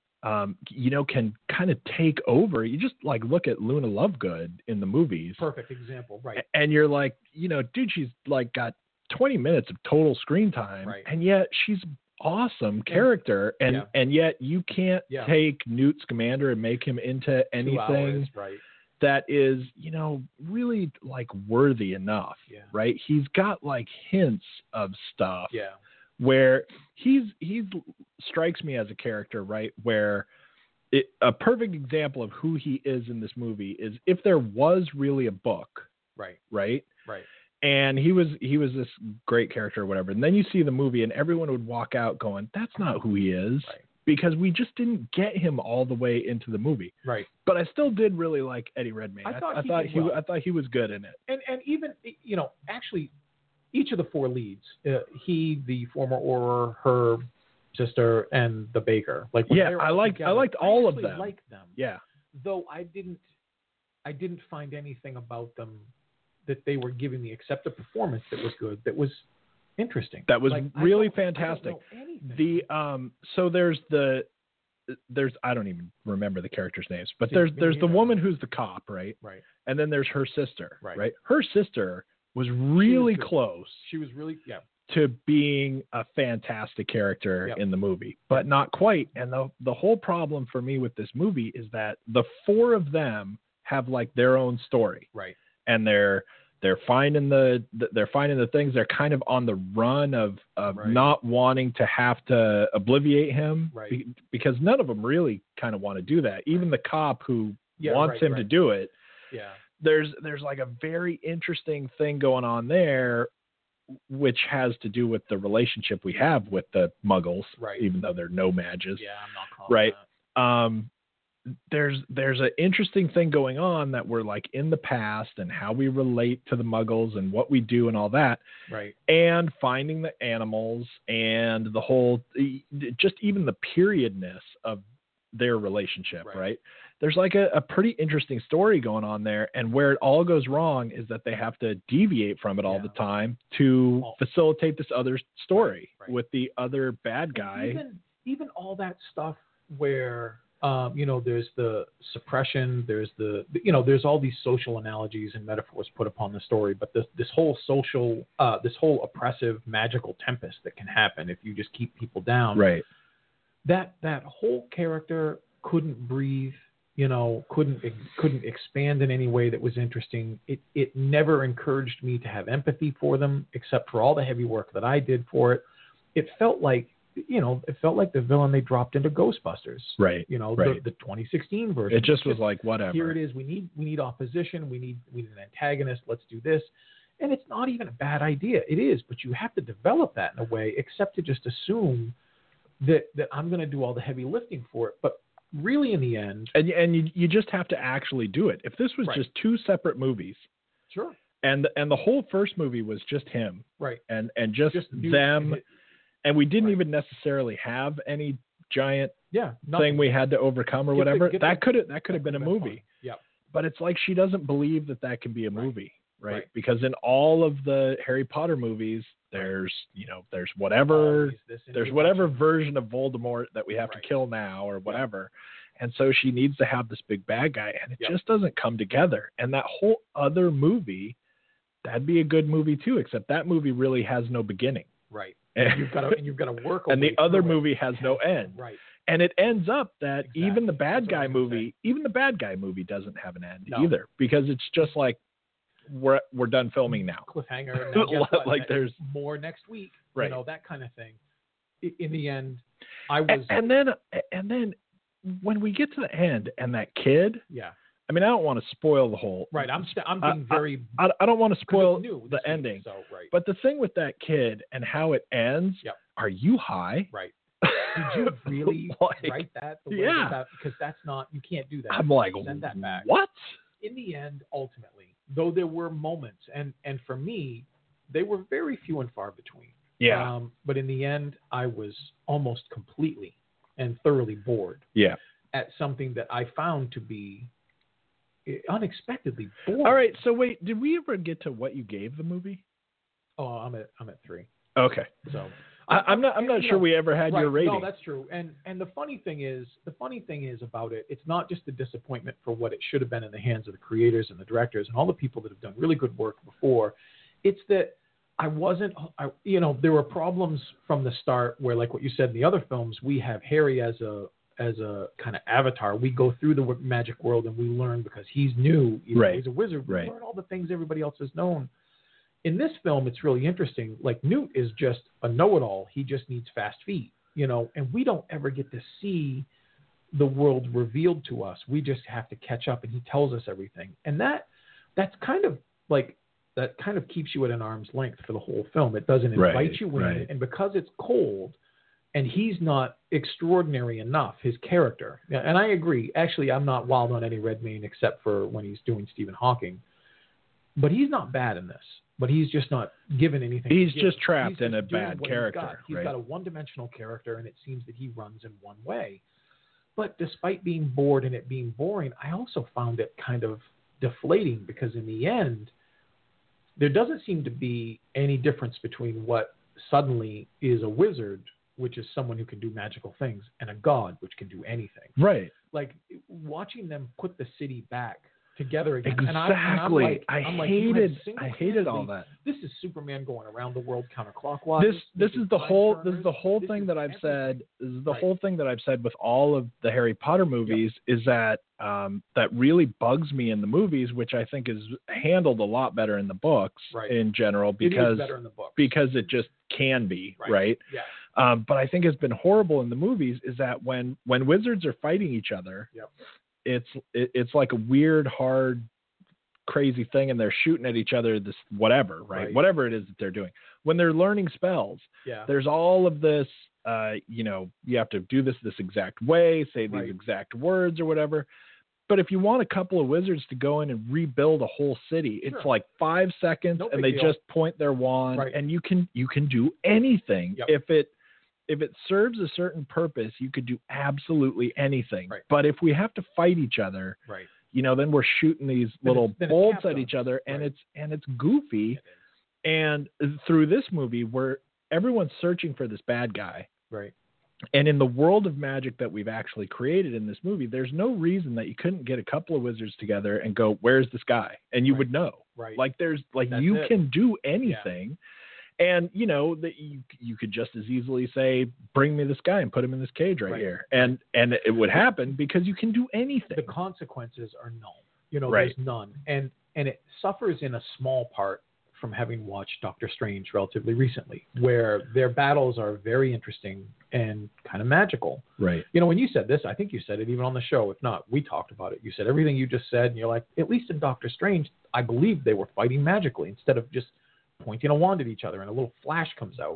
S1: can kind of take over. You just like look at Luna Lovegood in the movies.
S2: Perfect example, right?
S1: And you're like, dude, she's like got 20 minutes of total screen time, and yet she's awesome character, and yet you can't take Newt Scamander and make him into anything that is, really like worthy enough, right? He's got like hints of stuff where he strikes me as a character, right? Where a perfect example of who he is in this movie is if there was really a book, right? And he was this great character or whatever. And then you see the movie and everyone would walk out going, that's not who he is. Because we just didn't get him all the way into the movie.
S2: Right.
S1: But I still did really like Eddie Redmayne. I thought he was good in it.
S2: And even, actually, each of the four leads, he, the former Auror, her sister, and the baker. Like
S1: I liked all of them.
S2: Liked them.
S1: Yeah.
S2: Though I didn't find anything about them that they were giving me except a performance that was good, that was interesting.
S1: That was really fantastic. So there's I don't even remember the characters' names, but there's the woman who's the cop, right?
S2: Right.
S1: And then there's her sister, right? Her sister was really close.
S2: She was really
S1: to being a fantastic character in the movie, but not quite. And the whole problem for me with this movie is that the four of them have like their own story,
S2: right?
S1: And they're finding the things. They're kind of on the run of not wanting to have to obliviate him, because none of them really kind of want to do that. Even the cop who wants him to do it.
S2: Yeah.
S1: There's like a very interesting thing going on there, which has to do with the relationship we have with the Muggles, even though they're no mages.
S2: Yeah, I'm not calling
S1: that. There's an interesting thing going on that we're like in the past and how we relate to the Muggles and what we do and all that.
S2: Right.
S1: And finding the animals and the whole, just even the periodness of their relationship, right? There's like a pretty interesting story going on there. And where it all goes wrong is that they have to deviate from it all the time to facilitate this other story with the other bad guy.
S2: Even all that stuff where, there's the suppression, there's there's all these social analogies and metaphors put upon the story, but this whole oppressive magical tempest that can happen if you just keep people down.
S1: Right.
S2: That whole character couldn't breathe, couldn't expand in any way that was interesting. It never encouraged me to have empathy for them, except for all the heavy work that I did for it. It felt like the villain they dropped into Ghostbusters.
S1: Right.
S2: The 2016 version.
S1: It just was like, whatever.
S2: Here it is. We need opposition. We need an antagonist. Let's do this. And it's not even a bad idea. It is, but you have to develop that in a way, except to just assume that I'm going to do all the heavy lifting for it. But really, in the end,
S1: and you just have to actually do it. If this was just two separate movies,
S2: sure,
S1: and the whole first movie was just him,
S2: right,
S1: and just them. And we didn't even necessarily have any giant thing we had to overcome or whatever. That could have been a movie.
S2: Yeah.
S1: But it's like she doesn't believe that can be a movie, right? Because in all of the Harry Potter movies, there's whatever version of Voldemort that we have to kill now or whatever. And so she needs to have this big bad guy, and it just doesn't come together. And that whole other movie, that'd be a good movie too, except that movie really has no beginning.
S2: Right. And you've got to work.
S1: And the other movie has no end.
S2: Right.
S1: And it ends up that even the bad guy movie doesn't have an end either, because it's just like we're done filming now.
S2: Cliffhanger.
S1: Like there's
S2: more next week.
S1: Right.
S2: That kind of thing. In the end, I was.
S1: And then when we get to the end and that kid.
S2: Yeah.
S1: I mean, I don't want to spoil the whole.
S2: Right, I'm being very.
S1: I don't want to spoil the ending.
S2: So, right.
S1: But the thing with that kid and how it ends.
S2: Yep.
S1: Are you high?
S2: Right. Did you really write that? The way because that's not. You can't do that.
S1: I'm like,
S2: send that back.
S1: What?
S2: In the end, ultimately, though there were moments, and for me, they were very few and far between.
S1: Yeah.
S2: But in the end, I was almost completely and thoroughly bored.
S1: Yeah.
S2: At something that I found to be unexpectedly boring.
S1: All right. So wait, did we ever get to what you gave the movie?
S2: Oh, I'm at 3.
S1: Okay.
S2: So
S1: I'm not sure we ever had your rating.
S2: No, that's true. And the funny thing is about it, it's not just the disappointment for what it should have been in the hands of the creators and the directors and all the people that have done really good work before. It's that there were problems from the start where, like what you said in the other films, we have Harry as a kind of avatar. We go through the magic world and we learn because he's new. He's a wizard. We learn all the things everybody else has known. In this film, it's really interesting. Like, Newt is just a know-it-all. He just needs fast feet, and we don't ever get to see the world revealed to us. We just have to catch up, and he tells us everything. And that's kind of like, that kind of keeps you at an arm's length for the whole film. It doesn't invite you in. And because it's cold and he's not extraordinary enough, his character. And I agree. Actually, I'm not wild on Eddie Redmayne except for when he's doing Stephen Hawking. But he's not bad in this. But he's just not given anything.
S1: He's just trapped in a bad character.
S2: He's got a one-dimensional character, and it seems that he runs in one way. But despite being bored and it being boring, I also found it kind of deflating because in the end, there doesn't seem to be any difference between what suddenly is a wizard, which is someone who can do magical things, and a god, which can do anything.
S1: Right.
S2: Like, watching them put the city back together again.
S1: Exactly. I hated all that.
S2: This is Superman going around the world counterclockwise.
S1: This is the whole thing that I've said. This is the whole thing that I've said with all of the Harry Potter movies is that that really bugs me in the movies, which I think is handled a lot better in the books in general because
S2: it is better in the books.
S1: Because it just can be, right? Yeah. But I think it's been horrible in the movies is that when wizards are fighting each other, it's like a weird, hard, crazy thing, and they're shooting at each other. This whatever it is that they're doing. When they're learning spells, there's all of this. You have to do this exact way, say these exact words or whatever. But if you want a couple of wizards to go in and rebuild a whole city, it's like 5 seconds, and they just point their wand, and you can do anything if it serves a certain purpose. You could do absolutely anything. But if we have to fight each other, then we're shooting these little bolts at each other, and it's goofy. And through this movie, where everyone's searching for this bad guy, and in the world of magic that we've actually created in this movie, there's no reason that you couldn't get a couple of wizards together and go, "Where's this guy?" And you would know. Like you can do anything. And, that you could just as easily say, "Bring me this guy and put him in this cage right here." And it would happen because you can do anything.
S2: The consequences are null. There's none. And it suffers in a small part from having watched Doctor Strange relatively recently, where their battles are very interesting and kind of magical.
S1: Right.
S2: When you said this, I think you said it even on the show. If not, we talked about it. You said everything you just said, and you're like, at least in Doctor Strange, I believe they were fighting magically instead of just pointing a wand at each other and a little flash comes out.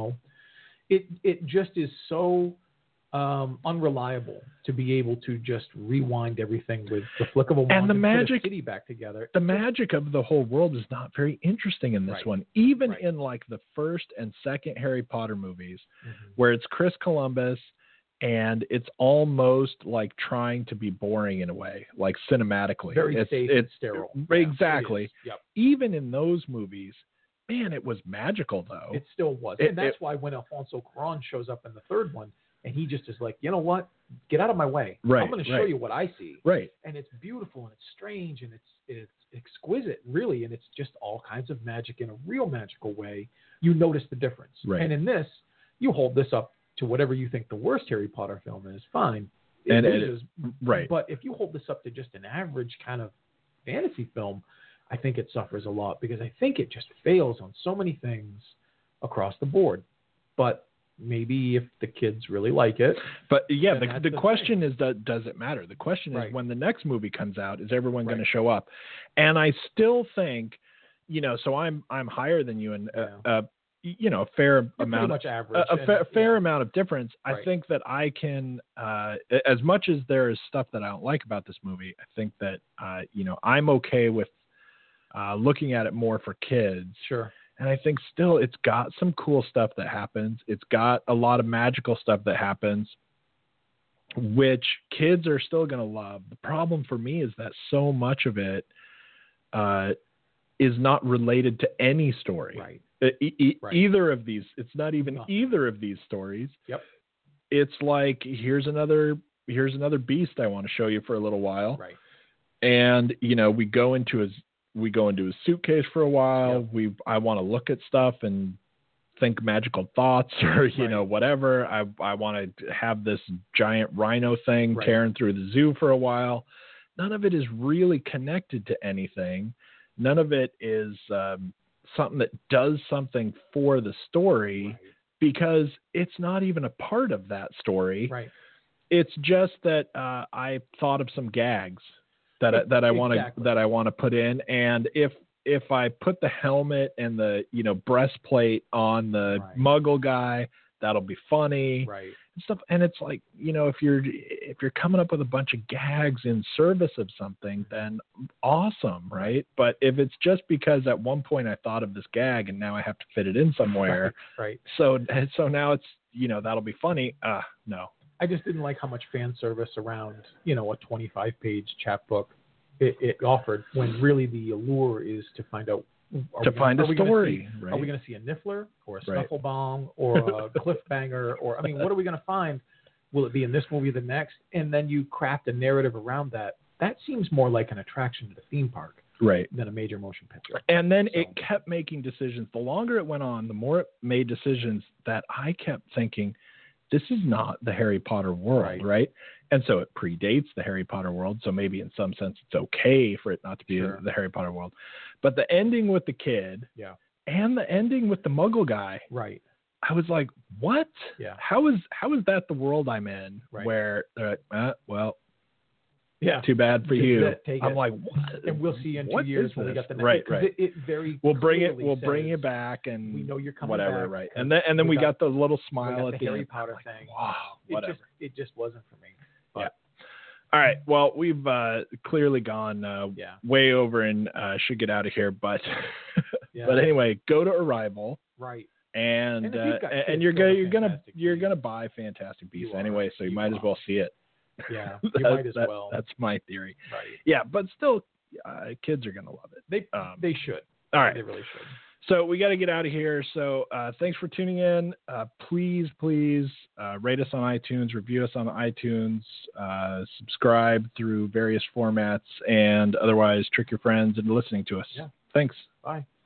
S2: It just is so unreliable to be able to just rewind everything with the flick of a wand
S1: and the magic
S2: put a city back together.
S1: The magic of the whole world is not very interesting in this one, even in like the first and second Harry Potter movies, where it's Chris Columbus. And it's almost like trying to be boring in a way, like cinematically.
S2: Very safe and sterile.
S1: Exactly. Even in those movies, man, it was magical, though.
S2: It still was. And that's why when Alfonso Cuarón shows up in the third one, and he just is like, you know what? Get out of my way. I'm going to show you what I see. And it's beautiful, and it's strange, and it's exquisite, really. And it's just all kinds of magic in a real magical way. You notice the difference. And in this, you hold this up to whatever you think the worst Harry Potter film is, fine. It is. But if you hold this up to just an average kind of fantasy film, I think it suffers a lot because I think it just fails on so many things across the board. But maybe if the kids really like it.
S1: But yeah, the question is, does it matter? The question is when the next movie comes out, is everyone going to show up? And I still think, so I'm higher than you and a fair amount,
S2: much average,
S1: a fair amount of difference. I think that I can, as much as there is stuff that I don't like about this movie, I think that, I'm okay with looking at it more for kids.
S2: Sure.
S1: And I think still it's got some cool stuff that happens. It's got a lot of magical stuff that happens, which kids are still going to love. The problem for me is that so much of it is not related to any story.
S2: Right.
S1: Right. Either of these. It's not even either of these stories.
S2: Yep.
S1: It's like, here's another beast I want to show you for a little while.
S2: Right.
S1: And, we go into his suitcase for a while.
S2: Yep.
S1: I want to look at stuff and think magical thoughts or, whatever. I want to have this giant rhino thing tearing through the zoo for a while. None of it is really connected to anything. None of it is something that does something for the story because it's not even a part of that story.
S2: Right.
S1: It's just that I thought of some gags that I want to put in, and if I put the helmet and the breastplate on the Muggle guy, that'll be funny.
S2: Right.
S1: And stuff. And it's like, if you're coming up with a bunch of gags in service of something, then awesome, right? But if it's just because at one point I thought of this gag and now I have to fit it in somewhere,
S2: right.
S1: So now it's that'll be funny. No.
S2: I just didn't like how much fan service around, a 25-page chapbook it offered, when really the allure is to find out.
S1: Find a story.
S2: Are we going to see a Niffler or a Snufflebomb or a Cliffbanger? Or, what are we going to find? Will it be in this movie or the next? And then you craft a narrative around that. That seems more like an attraction to the theme park than a major motion picture.
S1: And then it kept making decisions. The longer it went on, the more it made decisions that I kept thinking, this is not the Harry Potter world, right? And so it predates the Harry Potter world, so maybe in some sense it's okay for it not to be the Harry Potter world. But the ending with the kid and the ending with the Muggle guy, I was like, what?
S2: Yeah.
S1: How is that the world I'm in where they're like, too bad for you. I'm like, what?
S2: And we'll see you in 2 years when we got the next.
S1: Right.
S2: It very
S1: we'll bring you back, and
S2: we know you're coming
S1: whatever,
S2: back.
S1: right? And then we got the little smile at the
S2: Harry
S1: end.
S2: Potter
S1: like,
S2: thing.
S1: Wow, whatever.
S2: It just wasn't for me.
S1: Yeah. All right. Well, we've clearly gone way over and should get out of here. But but anyway, go to Arrival.
S2: Right.
S1: And you're gonna buy Fantastic Beasts anyway, so you might as well see it.
S2: Yeah, you might as well.
S1: That's my theory.
S2: Right.
S1: Yeah, but still, kids are gonna love it.
S2: They should.
S1: All right.
S2: They really should.
S1: So we got to get out of here. So thanks for tuning in. Please rate us on iTunes, review us on iTunes, subscribe through various formats, and otherwise trick your friends into listening to us.
S2: Yeah.
S1: Thanks.
S2: Bye.